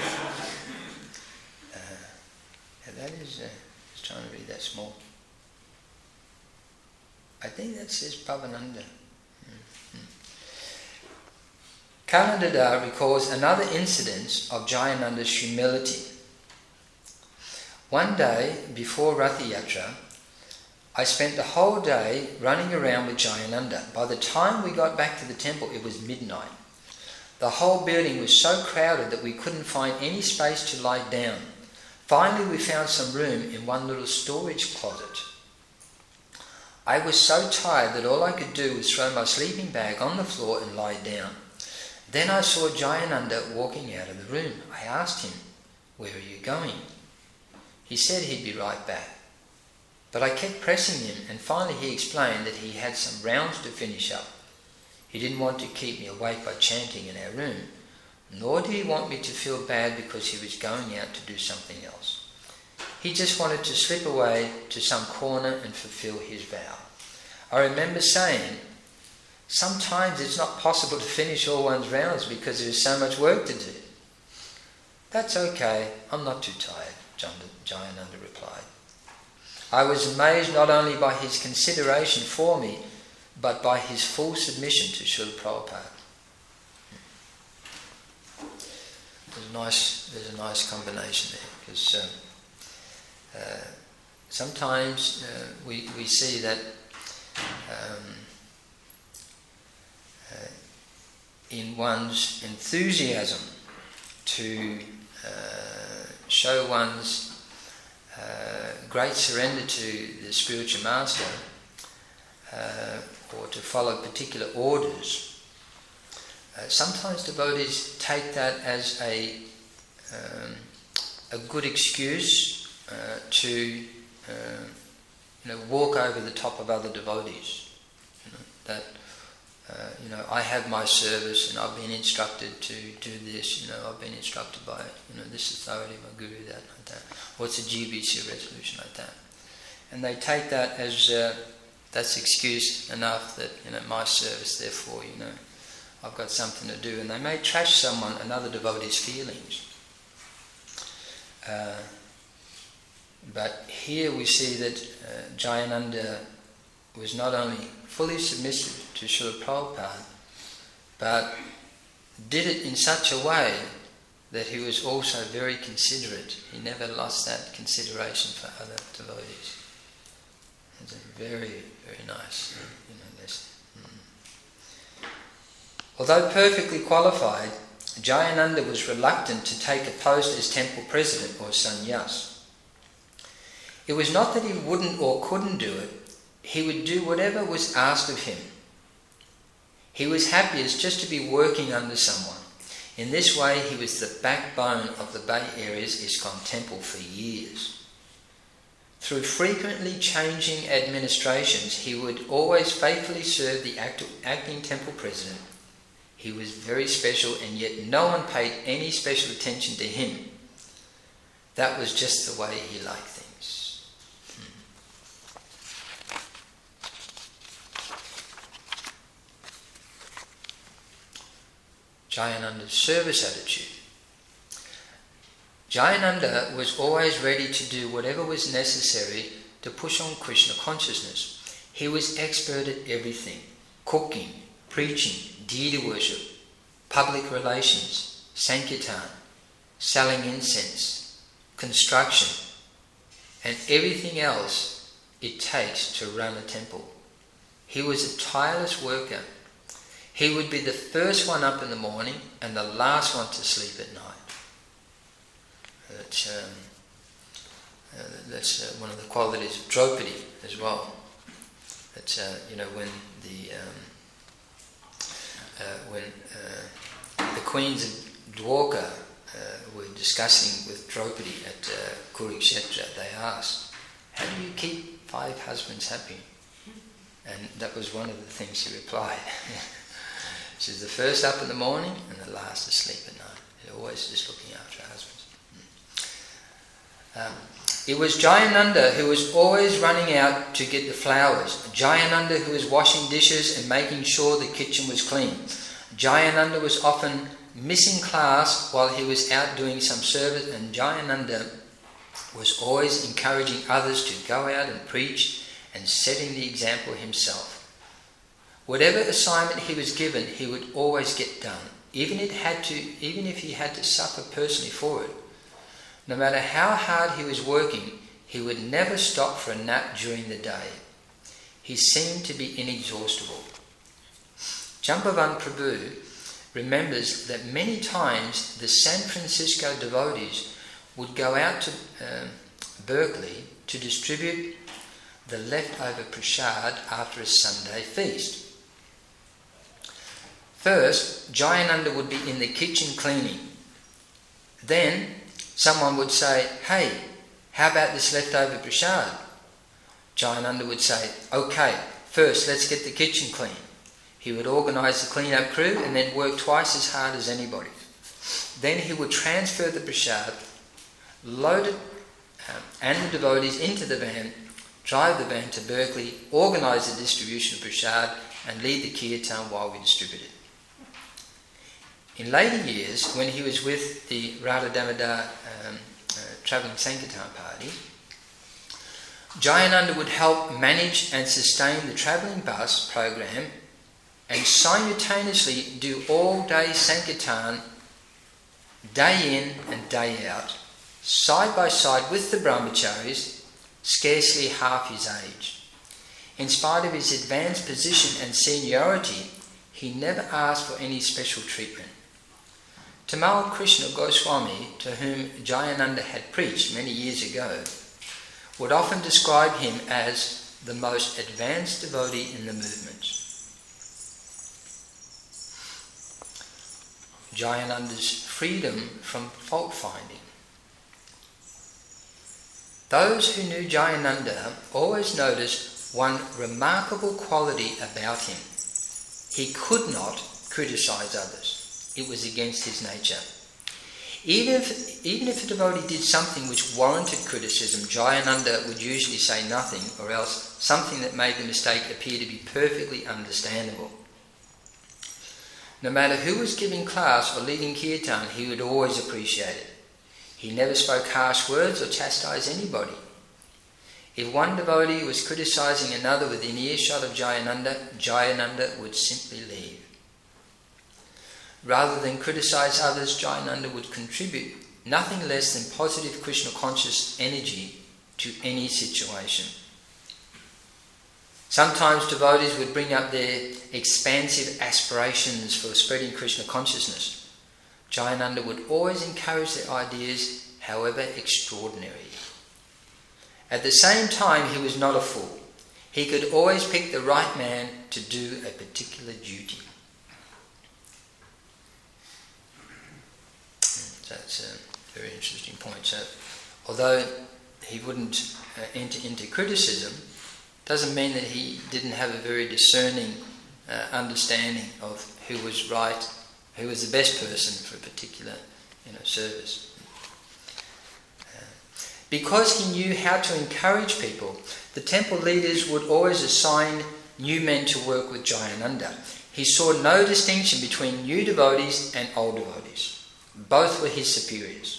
That is, uh, I was trying to read that small. I think that says Pavananda. Mm-hmm. Kalandada recalls another incident of Jayananda's humility. One day, before Ratha Yatra, I spent the whole day running around with Jayananda. By the time we got back to the temple, it was midnight. The whole building was so crowded that we couldn't find any space to lie down. Finally, we found some room in one little storage closet. I was so tired that all I could do was throw my sleeping bag on the floor and lie down. Then I saw Jayananda walking out of the room. I asked him, where are you going? He said he'd be right back. But I kept pressing him and finally he explained that he had some rounds to finish up. He didn't want to keep me awake by chanting in our room. Nor did he want me to feel bad because he was going out to do something else. He just wanted to slip away to some corner and fulfill his vow. I remember saying, sometimes it's not possible to finish all one's rounds because there is so much work to do. That's okay, I'm not too tired, Jayananda replied. I was amazed not only by his consideration for me, but by his full submission to Srila Prabhupada. There's a nice, there's a nice combination there because uh, uh, sometimes uh, we we see that um, uh, in one's enthusiasm to uh, show one's uh, great surrender to the spiritual master uh, or to follow particular orders. Uh, sometimes devotees take that as a um, a good excuse uh, to uh, you know, walk over the top of other devotees. You know, that uh, you know, I have my service and I've been instructed to do this. You know, I've been instructed by you know this authority, my guru, that, like that. What's a G B C resolution like that? And they take that as uh, that's excuse enough that you know my service. Therefore, you know, I've got something to do, and they may trash someone, another devotee's feelings. Uh, but here we see that uh, Jayananda was not only fully submissive to Srila Prabhupada, but did it in such a way that he was also very considerate. He never lost that consideration for other devotees. It's a very, very nice you know, lesson. Mm. Although perfectly qualified, Jayananda was reluctant to take a post as temple president or sannyas. It was not that he wouldn't or couldn't do it, he would do whatever was asked of him. He was happiest just to be working under someone. In this way, he was the backbone of the Bay Area's ISKCON temple for years. Through frequently changing administrations, he would always faithfully serve the act- acting temple president. He was very special, and yet no one paid any special attention to him. That was just the way he liked things. Hmm. Jayananda's service attitude. Jayananda was always ready to do whatever was necessary to push on Krishna consciousness. He was expert at everything: cooking, preaching, deity worship, public relations, sankirtan, selling incense, construction, and everything else it takes to run a temple. He was a tireless worker. He would be the first one up in the morning and the last one to sleep at night. That's, um, uh, that's uh, one of the qualities of Draupadi as well. That's, uh, you know, when the um, uh, when uh, the queens of Dwarka uh, were discussing with Draupadi at uh, Kurukshetra, they asked, "How do you keep five husbands happy?" And that was one of the things she replied. She's the first up in the morning and the last asleep at night. They're always just looking after her husbands. Um, it was Jayananda who was always running out to get the flowers. Jayananda who was washing dishes and making sure the kitchen was clean. Jayananda was often missing class while he was out doing some service, and Jayananda was always encouraging others to go out and preach and setting the example himself. Whatever assignment he was given, he would always get done, even if, had to, even if he had to suffer personally for it. No matter how hard he was working, he would never stop for a nap during the day. He seemed to be inexhaustible. Jambavan Prabhu remembers that many times the San Francisco devotees would go out to um, Berkeley to distribute the leftover prasad after a Sunday feast. First, Jayananda would be in the kitchen cleaning. Then, someone would say, "Hey, how about this leftover prasad?" Jayananda would say, "Okay, first let's get the kitchen clean." He would organise the clean-up crew and then work twice as hard as anybody. Then he would transfer the prasad, load it um, and the devotees into the van, drive the van to Berkeley, organise the distribution of prasad, and lead the kirtan while we distribute it. In later years, when he was with the Radha Damodar um, uh, travelling Sankirtan party, Jayananda would help manage and sustain the travelling bus program and simultaneously do all-day Sankirtan, day in and day out, side by side with the brahmacharis, scarcely half his age. In spite of his advanced position and seniority, he never asked for any special treatment. Tamal Krishna Goswami, to whom Jayananda had preached many years ago, would often describe him as the most advanced devotee in the movement. Jayananda's freedom from fault finding. Those who knew Jayananda always noticed one remarkable quality about him. He could not criticize others. It was against his nature. Even if, even if a devotee did something which warranted criticism, Jayananda would usually say nothing, or else something that made the mistake appear to be perfectly understandable. No matter who was giving class or leading kirtan, he would always appreciate it. He never spoke harsh words or chastised anybody. If one devotee was criticizing another within earshot of Jayananda, Jayananda would simply leave. Rather than criticize others, Jayananda would contribute nothing less than positive Krishna conscious energy to any situation. Sometimes devotees would bring up their expansive aspirations for spreading Krishna consciousness. Jayananda would always encourage their ideas, however extraordinary. At the same time, he was not a fool. He could always pick the right man to do a particular duty. That's a very interesting point. So, although he wouldn't uh, enter into criticism, doesn't mean that he didn't have a very discerning uh, understanding of who was right, who was the best person for a particular, you know, service. Uh, because he knew how to encourage people, the temple leaders would always assign new men to work with Jayananda. He saw no distinction between new devotees and old devotees. Both were his superiors.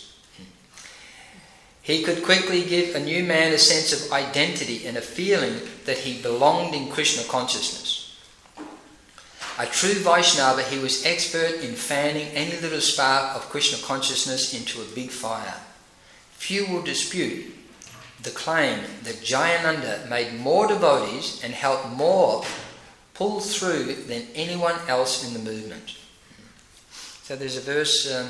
He could quickly give a new man a sense of identity and a feeling that he belonged in Krishna consciousness. A true Vaishnava, he was expert in fanning any little spark of Krishna consciousness into a big fire. Few will dispute the claim that Jayananda made more devotees and helped more pull through than anyone else in the movement. So there's a verse, um,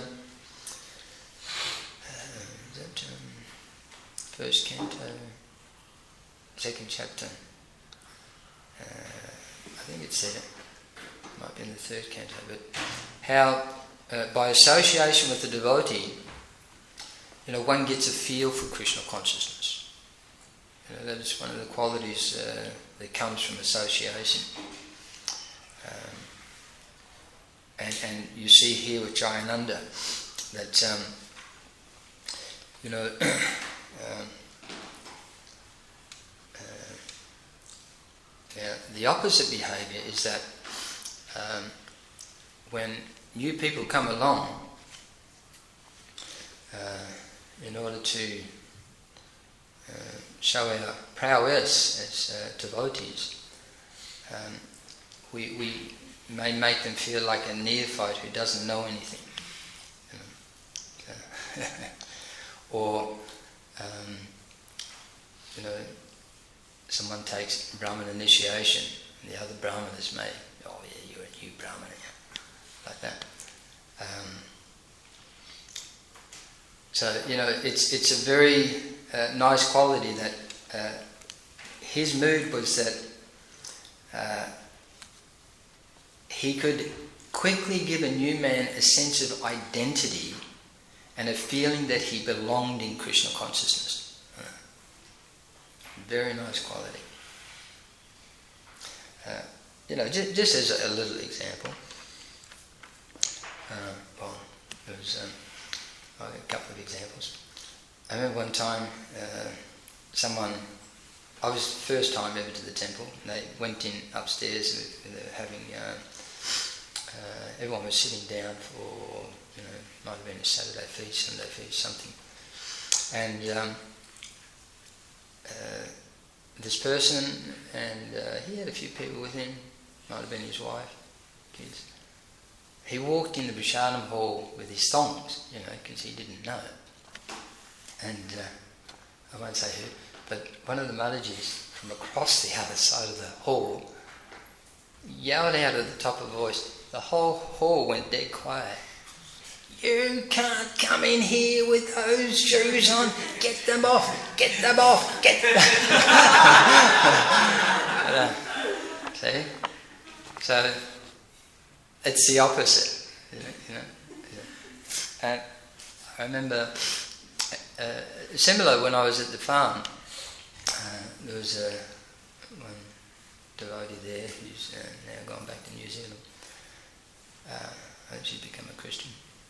uh, is that um, first canto, second chapter. Uh, I think it said it, might be in the third canto, but how uh, by association with the devotee, you know, one gets a feel for Krishna consciousness. You know, that is one of the qualities uh, that comes from association. Um, And, and you see here with Jayananda that, um, you know, um, uh, yeah, the opposite behaviour is that um, when new people come along, uh, in order to uh, show our prowess as uh, devotees, um, we we may make them feel like a neophyte who doesn't know anything. You know? Or, um, you know, someone takes Brahman initiation and the other Brahmanas may, oh yeah, you're a new Brahmana, like that. Um, so, you know, it's it's a very uh, nice quality that uh, his mood was that uh, he could quickly give a new man a sense of identity and a feeling that he belonged in Krishna consciousness. Uh, very nice quality. Uh, you know, just, just as a, a little example. Uh, well, there was um, oh, a couple of examples. I remember one time uh, someone, I was the first time ever to the temple, and they went in upstairs, they were having... Uh, Uh, everyone was sitting down for, you know, might have been a Saturday feast, Sunday feast, something. And um, uh, this person, and uh, he had a few people with him, might have been his wife, kids. He walked in the Prasadam hall with his thongs, you know, because he didn't know it. And uh, I won't say who, but one of the Madhajis from across the other side of the hall yelled out at the top of a voice. The whole hall went dead quiet. You can't come in here with those shoes on. Get them off. Get them off. Get them but, uh, see? So it's the opposite. You know? You know? And I remember uh, similar when I was at the farm. Uh, there was a one devotee there who's uh, now gone back to New Zealand. Uh, I hope she's become a Christian.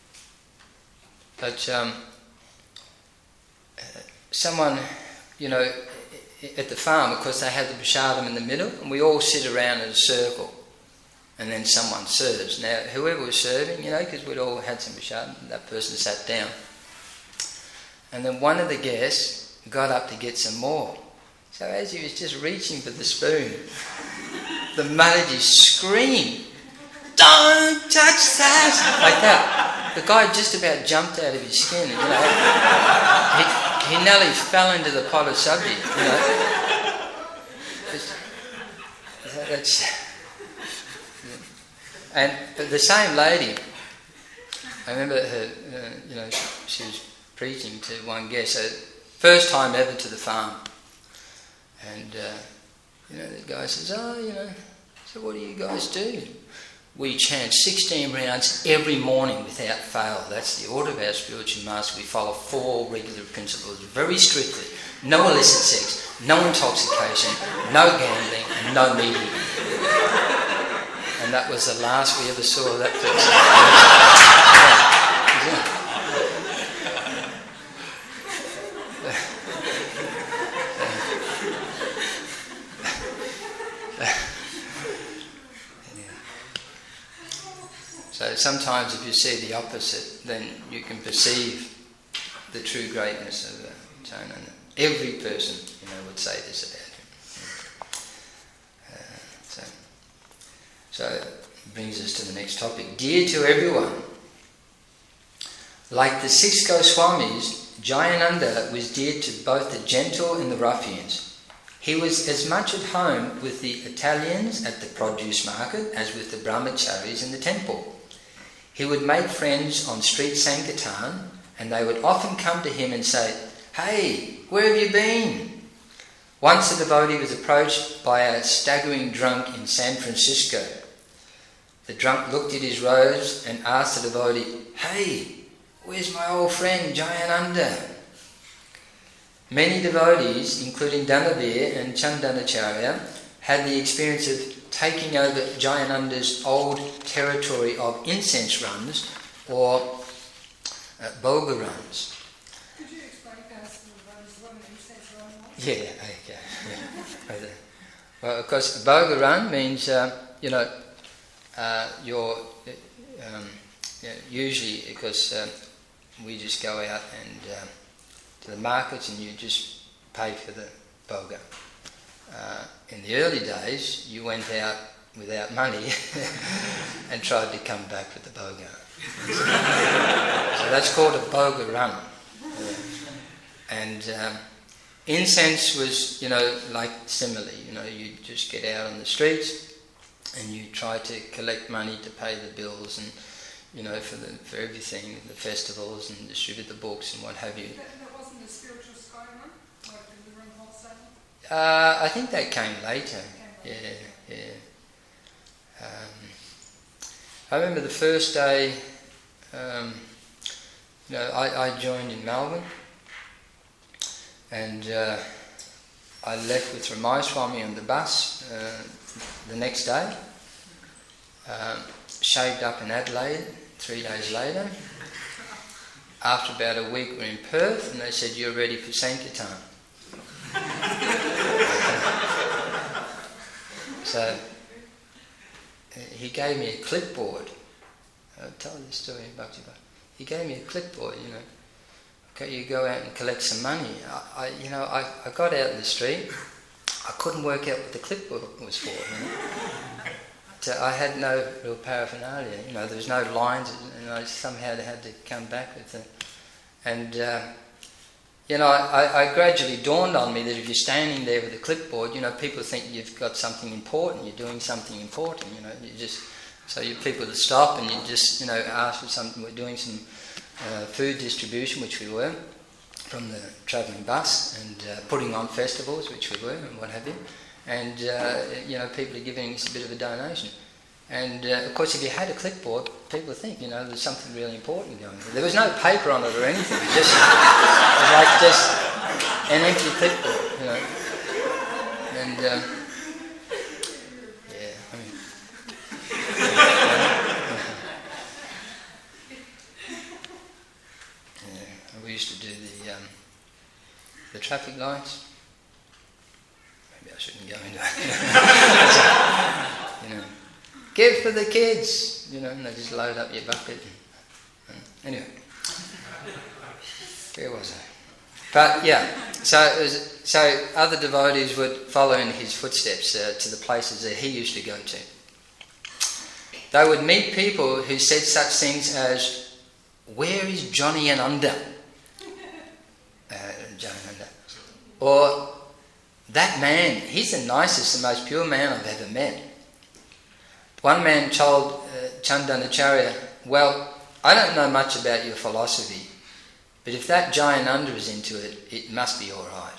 But um, uh, someone, you know, at the farm, of course, they have the prasadam in the middle, and we all sit around in a circle, and then someone serves. Now, whoever was serving, you know, because we'd all had some prasadam, that person sat down. And then one of the guests got up to get some more. So as he was just reaching for the spoon, the Mataji screamed, "Don't touch that!" Like that. The guy just about jumped out of his skin, you know. He, he nearly fell into the pot of sabji, you know. That's, and the same lady, I remember her, uh, you know, she, she was preaching to one guest, so first time ever to the farm. And, uh, you know, the guy says, "Oh, you know, so what do you guys do?" "We chant sixteen rounds every morning without fail. That's the order of our spiritual master. We follow four regular principles very strictly. No illicit sex, no intoxication, no gambling, and no meeting." And that was the last we ever saw of that person. Yeah. Yeah. So sometimes if you see the opposite, then you can perceive the true greatness of the Chaitanya. Every person, you know, would say this about him. Uh, so, so it brings us to the next topic. Dear to everyone. Like the six Goswamis, Jayananda was dear to both the gentle and the ruffians. He was as much at home with the Italians at the produce market as with the brahmacharis in the temple. He would make friends on street Sankirtan, and they would often come to him and say, "Hey, where have you been?" Once a devotee was approached by a staggering drunk in San Francisco. The drunk looked at his robes and asked the devotee, "Hey, where's my old friend Jayananda?" Many devotees, including Dhanavir and Chandanacharya, had the experience of taking over Jayananda's old territory of incense runs or uh, bhoga runs. Could you explain us what is what an incense run was? Yeah, okay. Yeah. Well, of course, bhoga run means, uh, you know, uh, you're um, you know, usually because uh, we just go out and uh, to the markets and you just pay for the bhoga. Uh, in the early days, you went out without money and tried to come back with the bhoga. So that's called a bhoga run. Yeah. And um, incense was, you know, like similarly, you know, you just get out on the streets and you try to collect money to pay the bills and, you know, for the for everything, the festivals, and distribute the books and what have you. That, that wasn't a spiritual sky run, like the run wholesale? Uh, I think that came later. Yeah, yeah. Um, I remember the first day, um, you know, I, I joined in Melbourne, and uh, I left with Ramai Swami on the bus uh, the next day, um, shaved up in Adelaide three days later. After about a week, we're in Perth, and they said, "You're ready for Sankirtan." So he gave me a clipboard. I'll tell you the story in Bhakti Bhakti. He gave me a clipboard, you know. Okay, you go out and collect some money. I, I you know, I, I got out in the street. I couldn't work out what the clipboard was for. You know? So I had no real paraphernalia. You know, there was no lines, and I somehow had to come back with it. And uh, you know, I, I gradually dawned on me that if you're standing there with a clipboard, you know, people think you've got something important, you're doing something important, you know, you just, so you people to stop and you just, you know, ask for something. We're doing some uh, food distribution, which we were, from the travelling bus, and uh, putting on festivals, which we were, and what have you, and, uh, you know, people are giving us a bit of a donation. And uh, of course, if you had a clipboard, people would think, you know, there's something really important going on. There was no paper on it or anything. It just it was like just an empty clipboard, you know. And um, yeah, I mean, yeah, we used to do the um, the traffic lights. Maybe I shouldn't go into that. You know. Give for the kids, you know, and they just load up your bucket. And, anyway, where was I? But yeah, so it was, so other devotees would follow in his footsteps uh, to the places that he used to go to. They would meet people who said such things as, "Where is Johnny Ananda?" Uh, Johnny Ananda. Or, "That man, he's the nicest and most pure man I've ever met." One man told uh, Chandanacharya, "Well, I don't know much about your philosophy, but if that Jayananda is into it, it must be all right."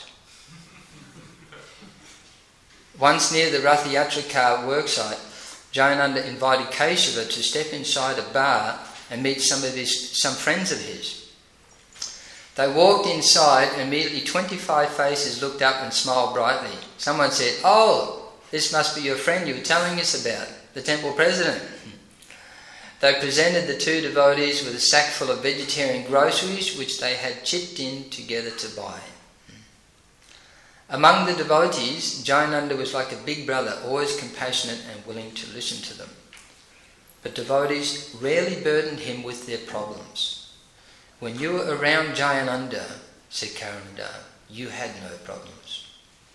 Once near the Rath Yatra car worksite, Jayananda invited Keshava to step inside a bar and meet some of his some friends of his. They walked inside, and immediately twenty-five faces looked up and smiled brightly. Someone said, "Oh, this must be your friend you were telling us about, the temple president." They presented the two devotees with a sack full of vegetarian groceries which they had chipped in together to buy. Among the devotees, Jayananda was like a big brother, always compassionate and willing to listen to them. But devotees rarely burdened him with their problems. When you were around Jayananda, said Karanada, you had no problems.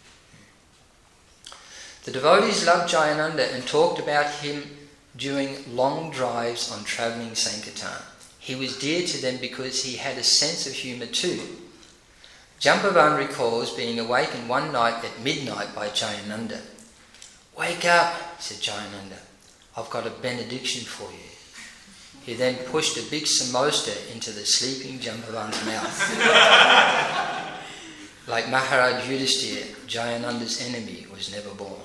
The devotees loved Jayananda and talked about him during long drives on travelling Sankirtan. He was dear to them because he had a sense of humour too. Jambavan recalls being awakened one night at midnight by Jayananda. "Wake up," said Jayananda. "I've got a benediction for you." He then pushed a big samosa into the sleeping Jambavan's mouth. Like Maharaj Yudhishthira, Jayananda's enemy was never born.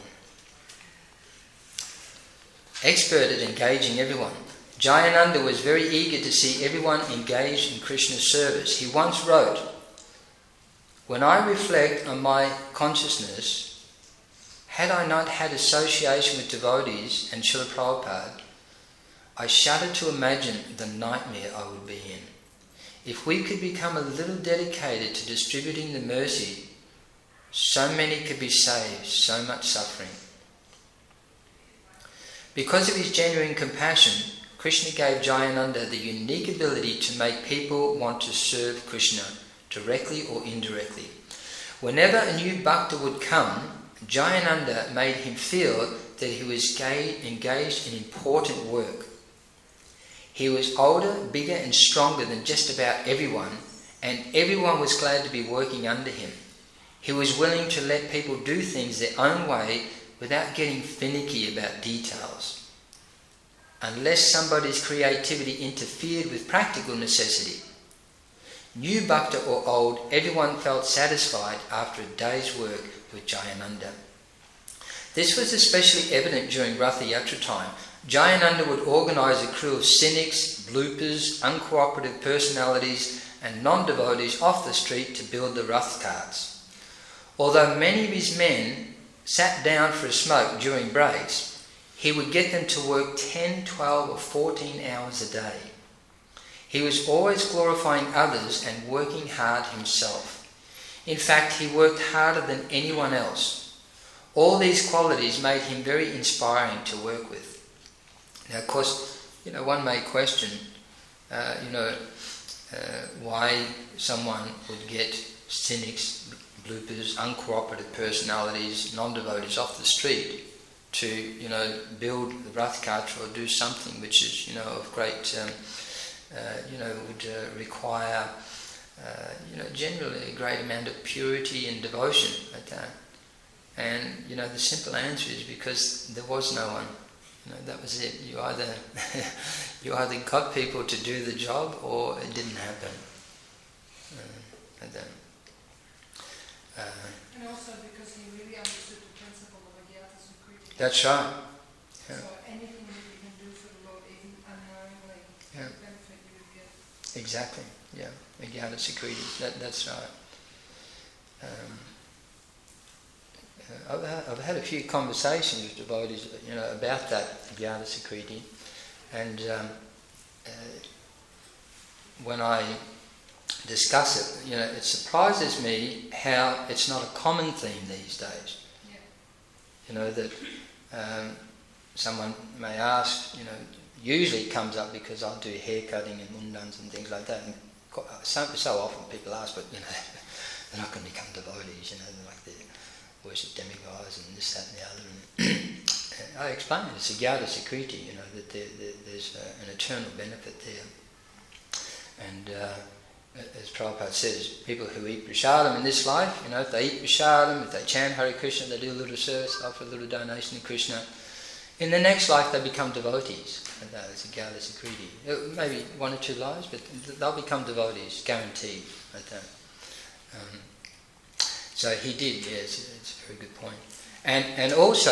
Expert at engaging everyone, Jayananda was very eager to see everyone engaged in Krishna's service. He once wrote, "When I reflect on my consciousness, had I not had association with devotees and Srila Prabhupada, I shudder to imagine the nightmare I would be in. If we could become a little dedicated to distributing the mercy, so many could be saved, so much suffering." Because of his genuine compassion, Krishna gave Jayananda the unique ability to make people want to serve Krishna, directly or indirectly. Whenever a new bhakta would come, Jayananda made him feel that he was engaged in important work. He was older, bigger and stronger than just about everyone, and everyone was glad to be working under him. He was willing to let people do things their own way without getting finicky about details. Unless somebody's creativity interfered with practical necessity. New bhakta or old, everyone felt satisfied after a day's work with Jayananda. This was especially evident during Rath Yatra time. Jayananda would organise a crew of cynics, bloopers, uncooperative personalities and non-devotees off the street to build the Rath carts. Although many of his men sat down for a smoke during breaks, he would get them to work ten, twelve or fourteen hours a day. He was always glorifying others and working hard himself. In fact, he worked harder than anyone else. All these qualities made him very inspiring to work with. Now, of course, you know, one may question, uh, you know, uh, why someone would get cynics, bloopers, uncooperative personalities, non-devotees off the street to, you know, build the Rath Katra or do something which is, you know, of great, um, uh, you know, would uh, require, uh, you know, generally a great amount of purity and devotion like that. And, you know, the simple answer is because there was no one. You know, that was it. You either you either got people to do the job or it didn't happen. Uh, and then, uh, and also because he really understood the principle of Agyata Sukriti. That's right. Yeah. So anything exactly. Yeah, Agyata Sukriti. That, that's right. Um, uh, I've, I've had a few conversations with devotees, you know, about that Agyata Sukriti, and um, uh, when I discuss it, you know, it surprises me how it's not a common theme these days. Yeah. You know, that um, someone may ask, you know, usually it comes up because I do hair cutting and mundans and things like that, and so, so often people ask, but you know, they're not going to become devotees, you know, they're like they worship demigods and this, that and the other. And I explain it, it's Agyata Sukriti, you know, that there, there, there's uh, an eternal benefit there. And uh, as Prabhupada says, people who eat prasadam in this life, you know, if they eat prasadam, if they chant Hare Krishna, they do a little service, offer a little donation to Krishna, in the next life they become devotees. And that is Agyata Sukriti. Maybe one or two lives, but they'll become devotees, guaranteed like that. Um, so he did, yes, it's a very good point. And and also,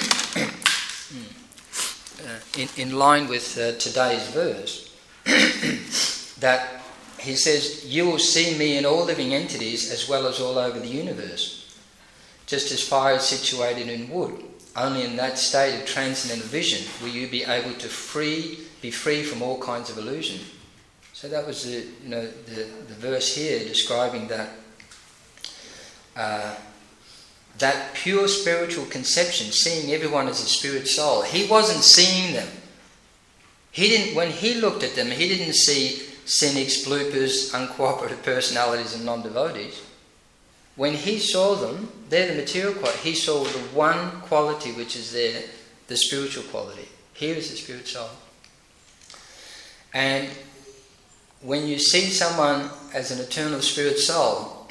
uh, in, in line with uh, today's verse, that he says, you will see me in all living entities as well as all over the universe. Just as fire is situated in wood, only in that state of transcendental vision will you be able to free, be free from all kinds of illusion. So that was the, you know, the, the verse here describing that uh, that pure spiritual conception, seeing everyone as a spirit soul. He wasn't seeing them. He didn't. When he looked at them, he didn't see cynics, bloopers, uncooperative personalities, and non-devotees. When he saw them, they're the material quality. He saw the one quality which is there, the spiritual quality. Here is the spirit soul. And when you see someone as an eternal spirit soul,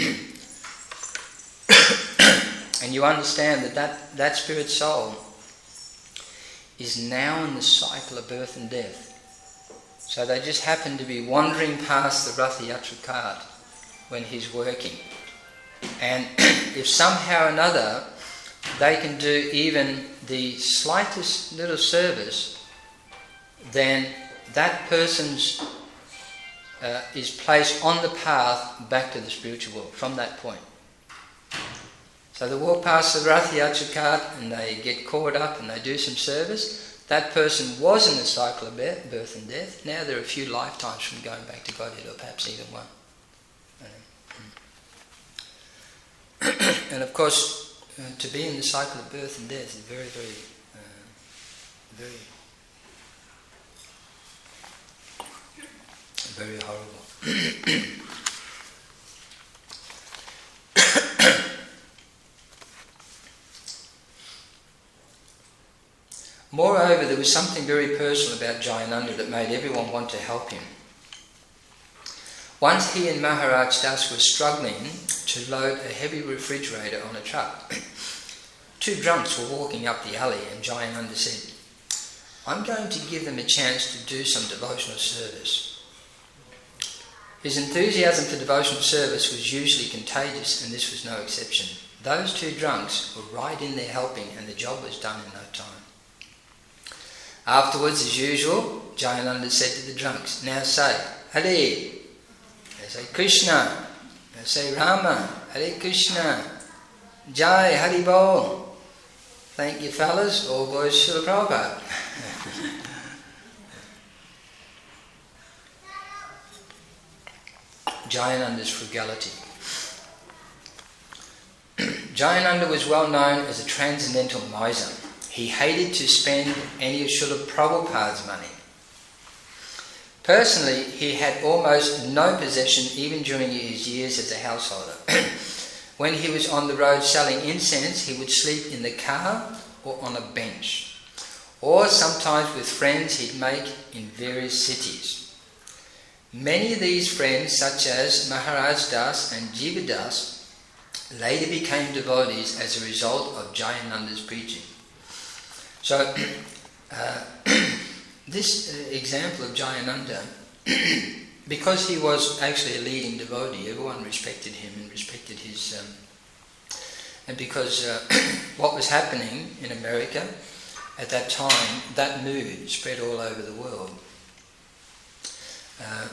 and you understand that, that that spirit soul is now in the cycle of birth and death. So they just happen to be wandering past the Ratha Yatra cart when he's working. And if somehow or another they can do even the slightest little service, then that person's uh, is placed on the path back to the spiritual world from that point. So they walk past the Ratha Yatra cart and they get caught up and they do some service. That person was in the cycle of birth and death. Now they're a few lifetimes from going back to Godhead, or perhaps even one. And of course, uh, to be in the cycle of birth and death is very, very, uh, very, very horrible. Moreover, there was something very personal about Jayananda that made everyone want to help him. Once he and Maharaj Das were struggling to load a heavy refrigerator on a truck. Two drunks were walking up the alley and Jayananda said, I'm going to give them a chance to do some devotional service. His enthusiasm for devotional service was usually contagious, and this was no exception. Those two drunks were right in there helping, and the job was done in no time. Afterwards, as usual, Jayananda said to the drunks, now say, Hare, they say Krishna, they say Rama, Hare Krishna, Jai, Hari Bol. Thank you fellas, all boys Srila Prabhupada. Jayananda's frugality. Jayananda was well known as a transcendental miser. He hated to spend any of Srila Prabhupada's money. Personally, he had almost no possession even during his years as a householder. When he was on the road selling incense, he would sleep in the car or on a bench, or sometimes with friends he'd make in various cities. Many of these friends, such as Maharaj Das and Jiva Das, later became devotees as a result of Jayananda's preaching. So, uh, this uh, example of Jayananda, because he was actually a leading devotee, everyone respected him and respected his... Um, and because uh, what was happening in America at that time, that mood spread all over the world. Uh,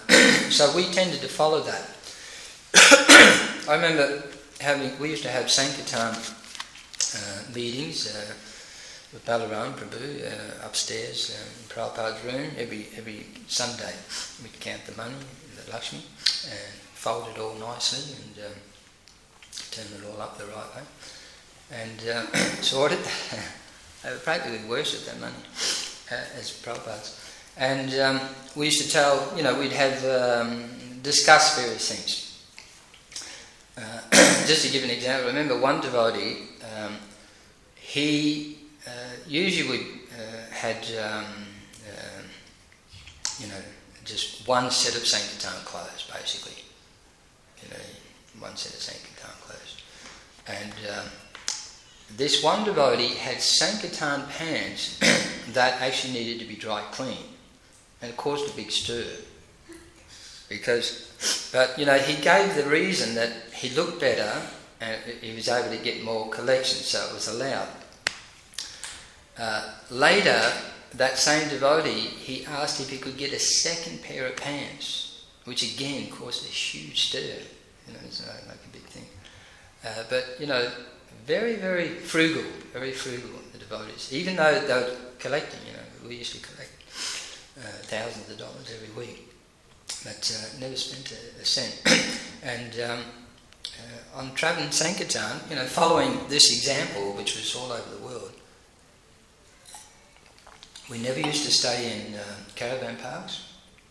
so we tended to follow that. I remember having, we used to have Sankirtan uh, meetings uh, with Balaram Prabhu uh, upstairs uh, in Prabhupada's room every every Sunday. We'd count the money, the Lakshmi, and fold it all nicely and um, turn it all up the right way. And uh, sort it. They were practically worshipped that money uh, as Prabhupada's. And um, we used to tell, you know, we'd have um, discuss various things. Uh, just to give an example, I remember one devotee, um, he uh, usually would, uh, had, um, uh, you know, just one set of Sankirtan clothes, basically. You know, one set of Sankirtan clothes. And um, this one devotee had Sankirtan pants that actually needed to be dry cleaned. And it caused a big stir. Because, but, you know, he gave the reason that he looked better and he was able to get more collection, so it was allowed. Uh, later, that same devotee, he asked if he could get a second pair of pants, which again caused a huge stir. You know, it's like a big thing. Uh, but, you know, very, very frugal, very frugal, the devotees. Even though they were collecting, you know, we used to collect uh, thousands of dollars every week. But uh, never spent a, a cent. And um, uh, on travelling Sankirtan, you know, following this example, which was all over the world, we never used to stay in uh, caravan parks.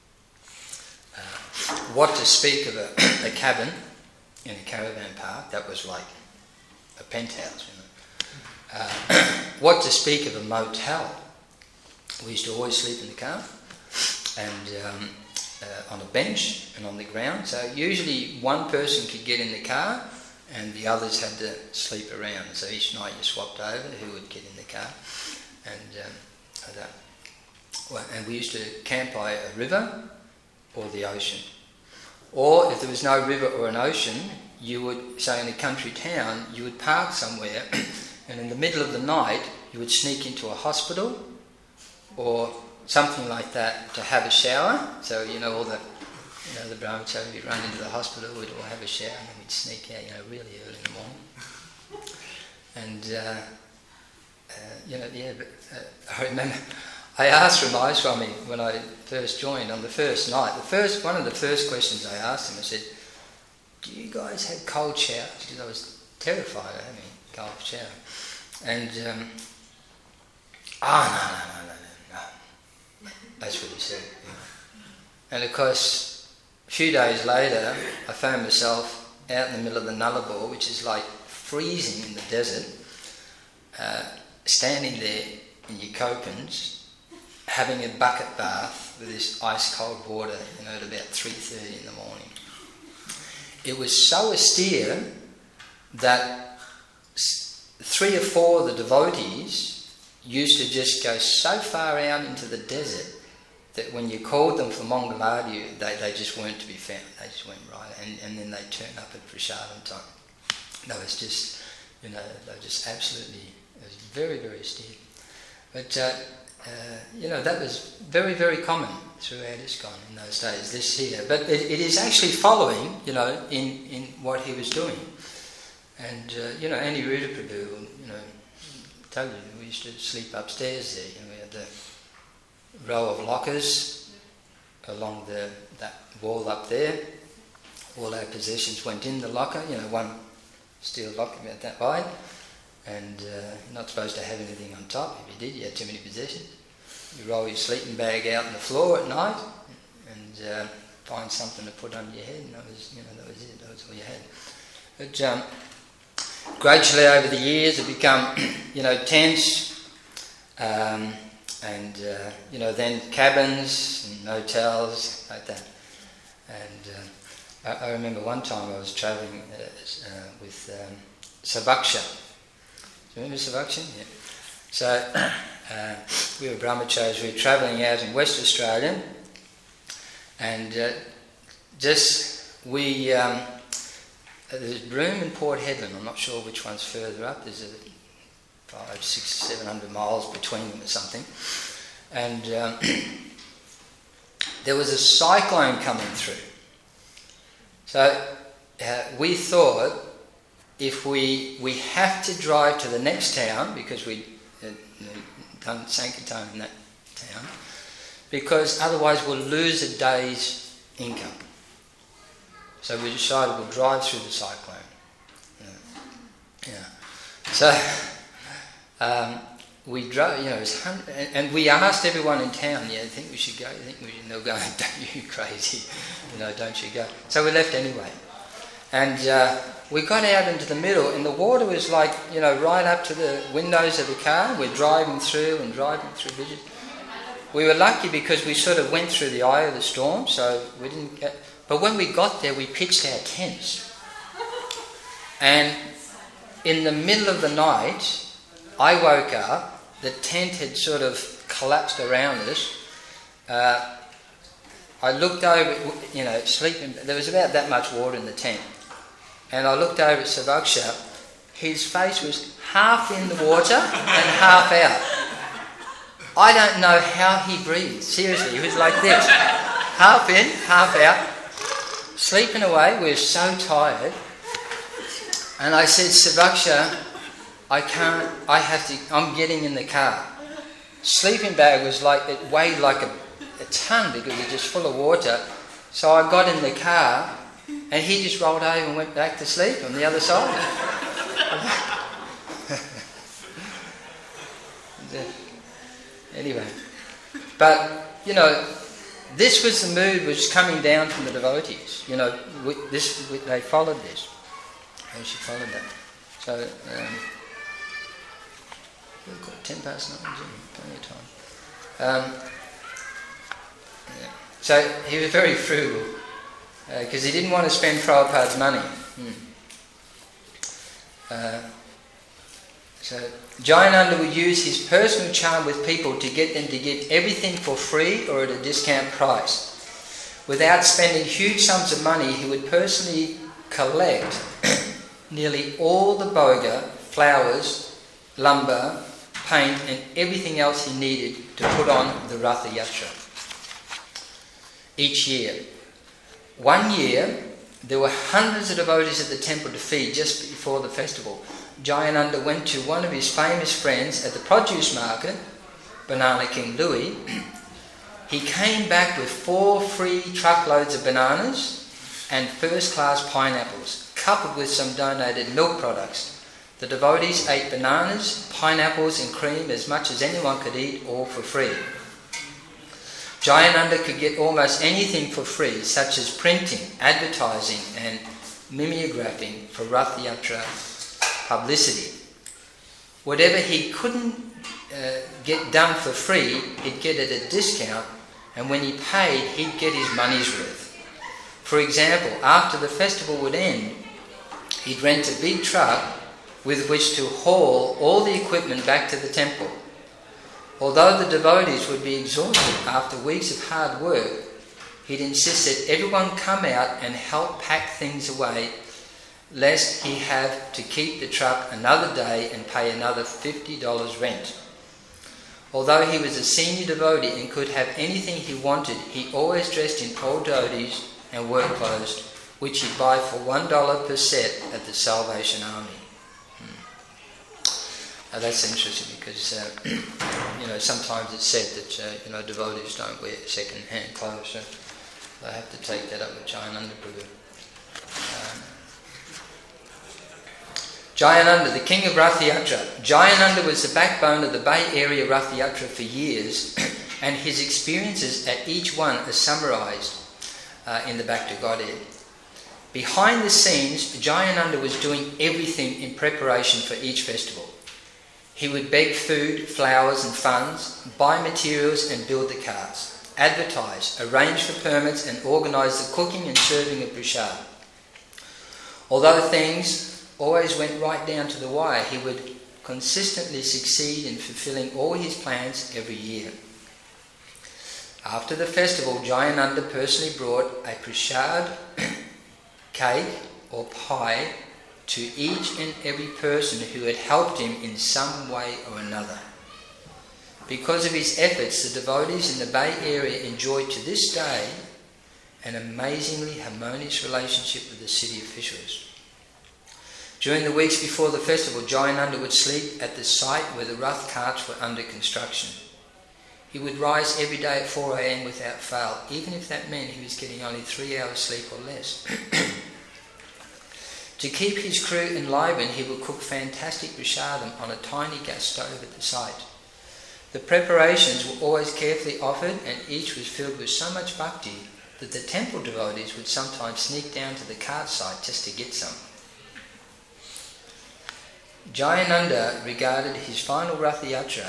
Uh, what to speak of a, a cabin in a caravan park, that was like a penthouse, you know. Uh, what to speak of a motel. We used to always sleep in the car. And um, Uh, on a bench and on the ground. So usually one person could get in the car and the others had to sleep around. So each night you swapped over who would get in the car. And um, that. Well, and we used to camp by a river or the ocean. Or if there was no river or an ocean, you would, say in a country town, you would park somewhere and in the middle of the night you would sneak into a hospital or something like that to have a shower. So, you know, all the, you know, the brahmacharis would run into the hospital, we'd all have a shower and then we'd sneak out, you know, really early in the morning. And, uh, uh, you know, yeah, but uh, I remember, I asked Ramai Swami when I first joined on the first night, the first, one of the first questions I asked him, I said, do you guys have cold showers? Because I was terrified of having a cold shower. And, um, ah, oh, no, no, no, no. That's what he said. Yeah. And of course, a few days later, I found myself out in the middle of the Nullarbor, which is like freezing in the desert, uh, standing there in your copings, having a bucket bath with this ice cold water, you know, at about three thirty in the morning. It was so austere that three or four of the devotees used to just go so far out into the desert that when you called them for Mangaladhya, they, they just weren't to be found. They just went right, and, and then they'd turn up at Prasadam time. No, it's just, you know, they were just absolutely, it was very, very austere. But, uh, uh, you know, that was very, very common throughout ISKCON in those days, this here. But it, it is actually following, you know, in, in what he was doing. And, uh, you know, Aniruddha Prabhu, you know, told you, we used to sleep upstairs there. You know, we had the row of lockers along the that wall up there. All our possessions went in the locker, you know, one steel locker about that wide, and uh, you're not supposed to have anything on top. If you did, you had too many possessions. You roll your sleeping bag out on the floor at night and uh, find something to put under your head, and that was, you know, that was it. That was all you had. But um, gradually over the years, it become, you know, tents. Um, And, uh, you know, then cabins and hotels, like that. And uh, I, I remember one time I was travelling uh, uh, with um, Sabaksha. Do you remember Sabaksha? Yeah. So, uh, we were brahmacharis, we were travelling out in West Australia, and uh, just, we, um, there's Broome and Port Hedland, I'm not sure which one's further up, there's a five, six, seven hundred miles between them or something. And um, there was a cyclone coming through. So uh, we thought if we we have to drive to the next town, because we uh, done Sankirtan in that town, because otherwise we'll lose a day's income. So we decided we'll drive through the cyclone. Yeah. yeah. So um, we drove, you know, it was hundred, and, and we asked everyone in town, yeah, I think we should go, I think we should, and they were going, don't you crazy, you know, don't you go. So we left anyway. And uh, we got out into the middle, and the water was like, you know, right up to the windows of the car. We're driving through and driving through bridges. We were lucky because we sort of went through the eye of the storm, so we didn't get... But when we got there, we pitched our tents. And in the middle of the night, I woke up, the tent had sort of collapsed around us. Uh, I looked over, you know, sleeping, there was about that much water in the tent. And I looked over at Savaksha, his face was half in the water and half out. I don't know how he breathed, seriously, he was like this. Half in, half out. Sleeping away, we were so tired. And I said, Savaksha, I can't, I have to, I'm getting in the car. Sleeping bag was like, it weighed like a, a ton because it was just full of water. So I got in the car and he just rolled over and went back to sleep on the other side. Anyway, but, you know, this was the mood which was coming down from the devotees. You know, we, this we, they followed this. And she followed that. So, um, we've got ten past nine, plenty of time. Um, yeah. So he was very frugal because uh, he didn't want to spend Prabhupada's money. Hmm. Uh, so Jayananda would use his personal charm with people to get them to give everything for free or at a discount price. Without spending huge sums of money, he would personally collect nearly all the boga, flowers, lumber, paint and everything else he needed to put on the Ratha Yatra each year. One year, there were hundreds of devotees at the temple to feed just before the festival. Jayananda went to one of his famous friends at the produce market, Banana King Louis. He came back with four free truckloads of bananas and first-class pineapples, coupled with some donated milk products. The devotees ate bananas, pineapples and cream as much as anyone could eat, all for free. Jayananda could get almost anything for free, such as printing, advertising and mimeographing for Rath Yatra publicity. Whatever he couldn't uh, get done for free, he'd get at a discount, and when he paid, he'd get his money's worth. For example, after the festival would end, he'd rent a big truck with which to haul all the equipment back to the temple. Although the devotees would be exhausted after weeks of hard work, he'd insist that everyone come out and help pack things away, lest he have to keep the truck another day and pay another fifty dollars rent. Although he was a senior devotee and could have anything he wanted, he always dressed in old dhotis and work clothes, which he'd buy for one dollar per set at the Salvation Army. Now that's interesting because, uh, you know, sometimes it's said that, uh, you know, devotees don't wear second-hand clothes, so I have to take that up with Jayananda Prabhu. Um, Jayananda, the king of Rath Yatra. Jayananda was the backbone of the Bay Area Rath Yatra for years, and his experiences at each one are summarised uh, in the Bhakti Godhead. Behind the scenes, Jayananda was doing everything in preparation for each festival. He would beg food, flowers and funds, buy materials and build the carts, advertise, arrange for permits and organise the cooking and serving of prasad. Although things always went right down to the wire, he would consistently succeed in fulfilling all his plans every year. After the festival, Jayananda personally brought a prasad, cake or pie to each and every person who had helped him in some way or another. Because of his efforts, the devotees in the Bay Area enjoy to this day an amazingly harmonious relationship with the city officials. During the weeks before the festival, Jayananda would sleep at the site where the Rath carts were under construction. He would rise every day at four a.m. without fail, even if that meant he was getting only three hours sleep or less. To keep his crew enlivened, he would cook fantastic prasadam on a tiny gas stove at the site. The preparations were always carefully offered, and each was filled with so much bhakti that the temple devotees would sometimes sneak down to the cart site just to get some. Jayananda regarded his final Rath Yatra,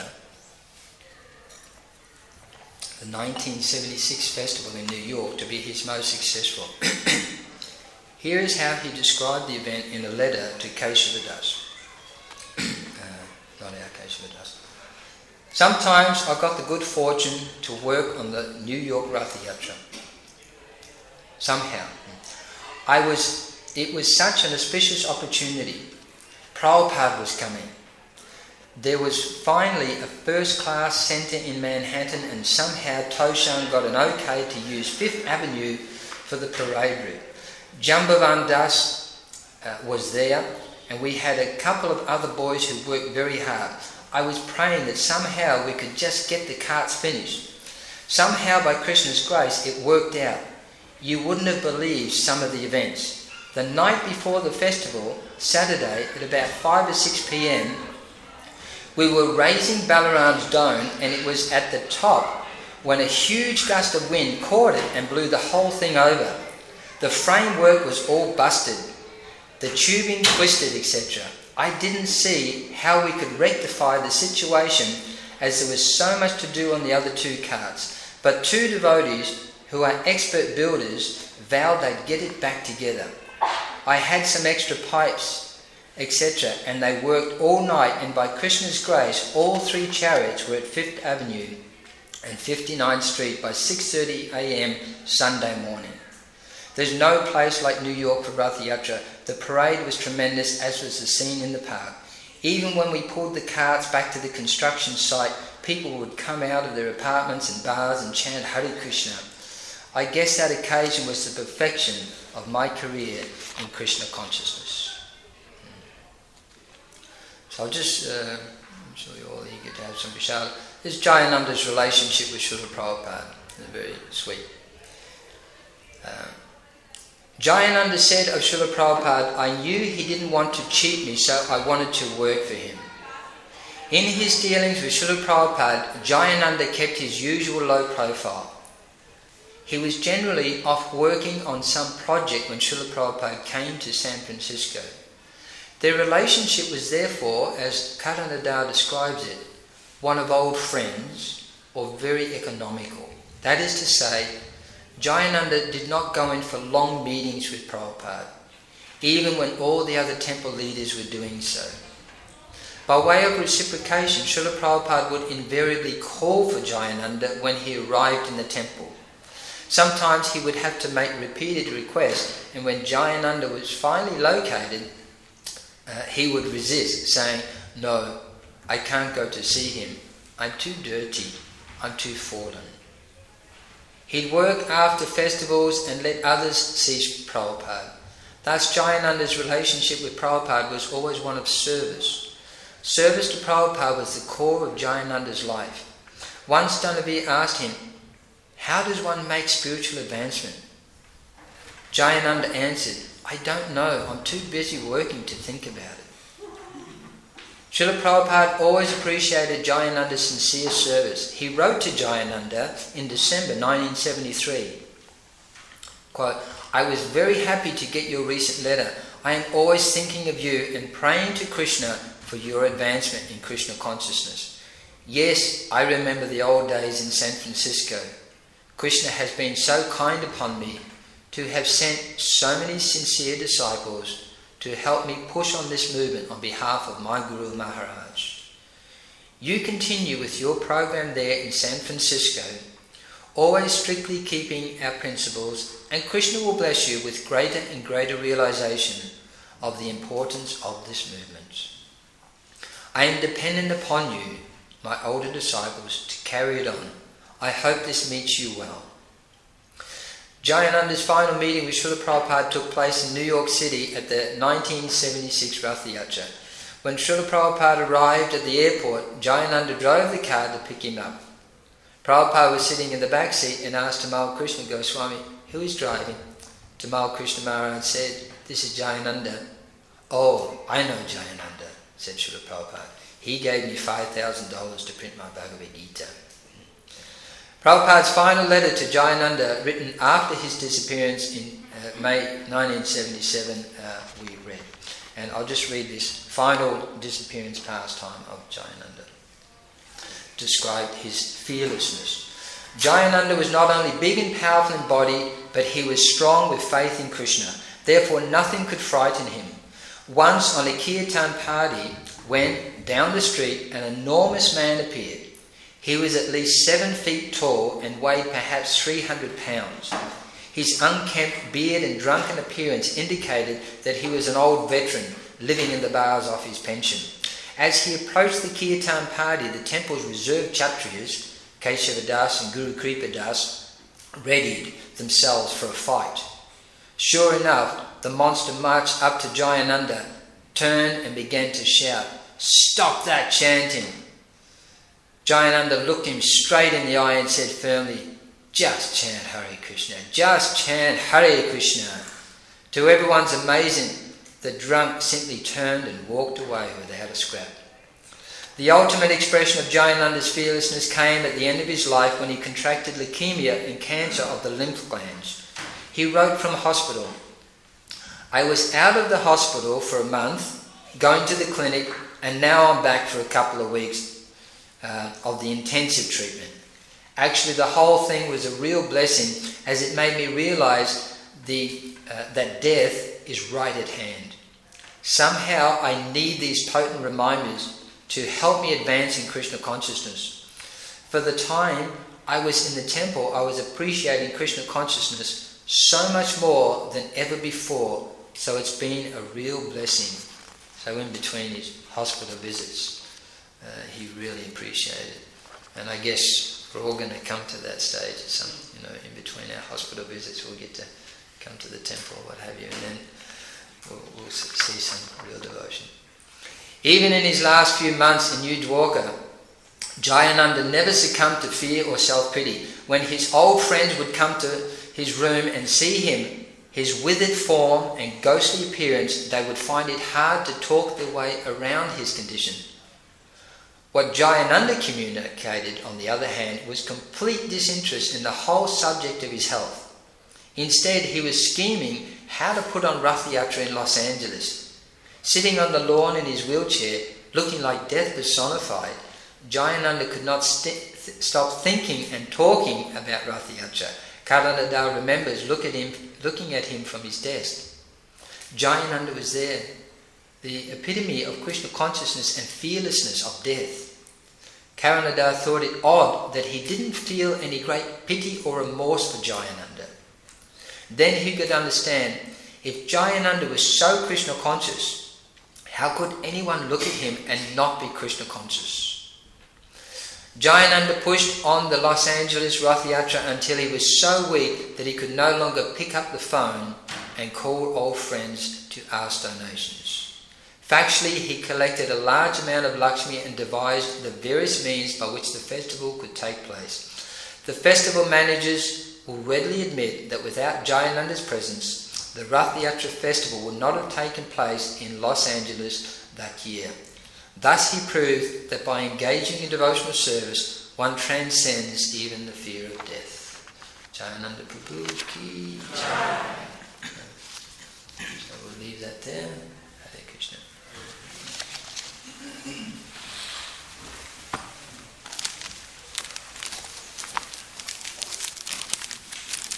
the nineteen seventy-six festival in New York, to be his most successful. Here is how he described the event in a letter to Keshavadas. uh, not our Keshavadas. Sometimes I got the good fortune to work on the New York Rath Yatra. Somehow. I was, it was such an auspicious opportunity. Prabhupada was coming. There was finally a first-class centre in Manhattan, and somehow Toshan got an okay to use Fifth Avenue for the parade route. Jambavan Das uh, was there, and we had a couple of other boys who worked very hard. I was praying that somehow we could just get the carts finished. Somehow, by Krishna's grace, it worked out. You wouldn't have believed some of the events. The night before the festival, Saturday, at about five or six p.m, we were raising Balaram's dome, and it was at the top when a huge gust of wind caught it and blew the whole thing over. The framework was all busted, the tubing twisted, et cetera. I didn't see how we could rectify the situation, as there was so much to do on the other two carts. But two devotees, who are expert builders, vowed they'd get it back together. I had some extra pipes, et cetera, and they worked all night, and by Krishna's grace, all three chariots were at Fifth Avenue and fifty-ninth Street by six thirty a.m. Sunday morning. There's no place like New York for Rath Yatra. The parade was tremendous, as was the scene in the park. Even when we pulled the carts back to the construction site, people would come out of their apartments and bars and chant Hare Krishna. I guess that occasion was the perfection of my career in Krishna consciousness. So I'll just, uh, I'm sure you're all eager to have some prasad. This is Jayananda's relationship with Srila Prabhupada. It's very sweet. Um, Jayananda said of Srila Prabhupada, I knew he didn't want to cheat me, so I wanted to work for him. In his dealings with Srila Prabhupada, Jayananda kept his usual low profile. He was generally off working on some project when Srila Prabhupada came to San Francisco. Their relationship was therefore, as Karanadar describes it, one of old friends, or very economical. That is to say, Jayananda did not go in for long meetings with Prabhupada, even when all the other temple leaders were doing so. By way of reciprocation, Srila Prabhupada would invariably call for Jayananda when he arrived in the temple. Sometimes he would have to make repeated requests, and when Jayananda was finally located, uh, he would resist, saying, no, I can't go to see him. I'm too dirty. I'm too fallen. He'd work after festivals and let others see Prabhupada. Thus, Jayananda's relationship with Prabhupada was always one of service. Service to Prabhupada was the core of Jayananda's life. Once Dhanavi asked him, how does one make spiritual advancement? Jayananda answered, I don't know, I'm too busy working to think about it. Srila Prabhupada always appreciated Jayananda's sincere service. He wrote to Jayananda in December nineteen seventy-three, quote, I was very happy to get your recent letter. I am always thinking of you and praying to Krishna for your advancement in Krishna consciousness. Yes, I remember the old days in San Francisco. Krishna has been so kind upon me to have sent so many sincere disciples to help me push on this movement on behalf of my Guru Maharaj. You continue with your program there in San Francisco, always strictly keeping our principles, and Krishna will bless you with greater and greater realization of the importance of this movement. I am dependent upon you, my older disciples to carry it on. I hope this meets you well. Jayananda's final meeting with Srila Prabhupada took place in New York City at the nineteen seventy-six Rath Yatra. When Srila Prabhupada arrived at the airport, Jayananda drove the car to pick him up. Prabhupada was sitting in the back seat and asked Tamal Krishna Goswami, who is driving? Tamal Krishna Maharaj said, this is Jayananda. Oh, I know Jayananda, said Srila Prabhupada. He gave me five thousand dollars to print my Bhagavad Gita. Prabhupada's final letter to Jayananda, written after his disappearance in uh, May nineteen seventy-seven, uh, we read. And I'll just read this final disappearance pastime of Jayananda. Described his fearlessness. Jayananda was not only big and powerful in body, but he was strong with faith in Krishna. Therefore nothing could frighten him. Once on a kirtan party, when down the street an enormous man appeared. He was at least seven feet tall and weighed perhaps three hundred pounds. His unkempt beard and drunken appearance indicated that he was an old veteran living in the bars off his pension. As he approached the kirtan party, the temple's reserved Kshatriyas, Keshavadas and Guru Kripadas, readied themselves for a fight. Sure enough, the monster marched up to Jayananda, turned and began to shout, "Stop that chanting!" Jayananda looked him straight in the eye and said firmly, "Just chant Hare Krishna, just chant Hare Krishna." To everyone's amazement, the drunk simply turned and walked away without a scrap. The ultimate expression of Jayananda's fearlessness came at the end of his life when he contracted leukemia and cancer of the lymph glands. He wrote from hospital, "I was out of the hospital for a month, going to the clinic, and now I'm back for a couple of weeks uh, of the intensive treatment. Actually, the whole thing was a real blessing, as it made me realize the, uh, that death is right at hand. Somehow I need these potent reminders to help me advance in Krishna consciousness. For the time I was in the temple, I was appreciating Krishna consciousness so much more than ever before, so it's been a real blessing." So in between his hospital visits, uh, he really appreciated. And I guess we're all going to come to that stage at some, you know, in between our hospital visits, we'll get to come to the temple or what have you, and then we'll, we'll see some real devotion. Even in his last few months in New Dwarka, Jayananda never succumbed to fear or self-pity. When his old friends would come to his room and see him, his withered form and ghostly appearance, they would find it hard to talk their way around his condition. What Jayananda communicated, on the other hand, was complete disinterest in the whole subject of his health. Instead, he was scheming how to put on Rath Yatra in Los Angeles. Sitting on the lawn in his wheelchair, looking like death personified, Jayananda could not st- th- stop thinking and talking about Rath Yatra. Karanada remembers look at him, looking at him from his desk. Jayananda was there, the epitome of Krishna consciousness and fearlessness of death. Karanada thought it odd that he didn't feel any great pity or remorse for Jayananda. Then he could understand, if Jayananda was so Krishna conscious, how could anyone look at him and not be Krishna conscious? Jayananda pushed on the Los Angeles Rath Yatra until he was so weak that he could no longer pick up the phone and call old friends to ask donations. Factually, he collected a large amount of Lakshmi and devised the various means by which the festival could take place. The festival managers will readily admit that without Jayananda's presence, the Rath Yatra festival would not have taken place in Los Angeles that year. Thus he proved that by engaging in devotional service, one transcends even the fear of death. Jayananda Prabhu ki jai. So we'll leave that there.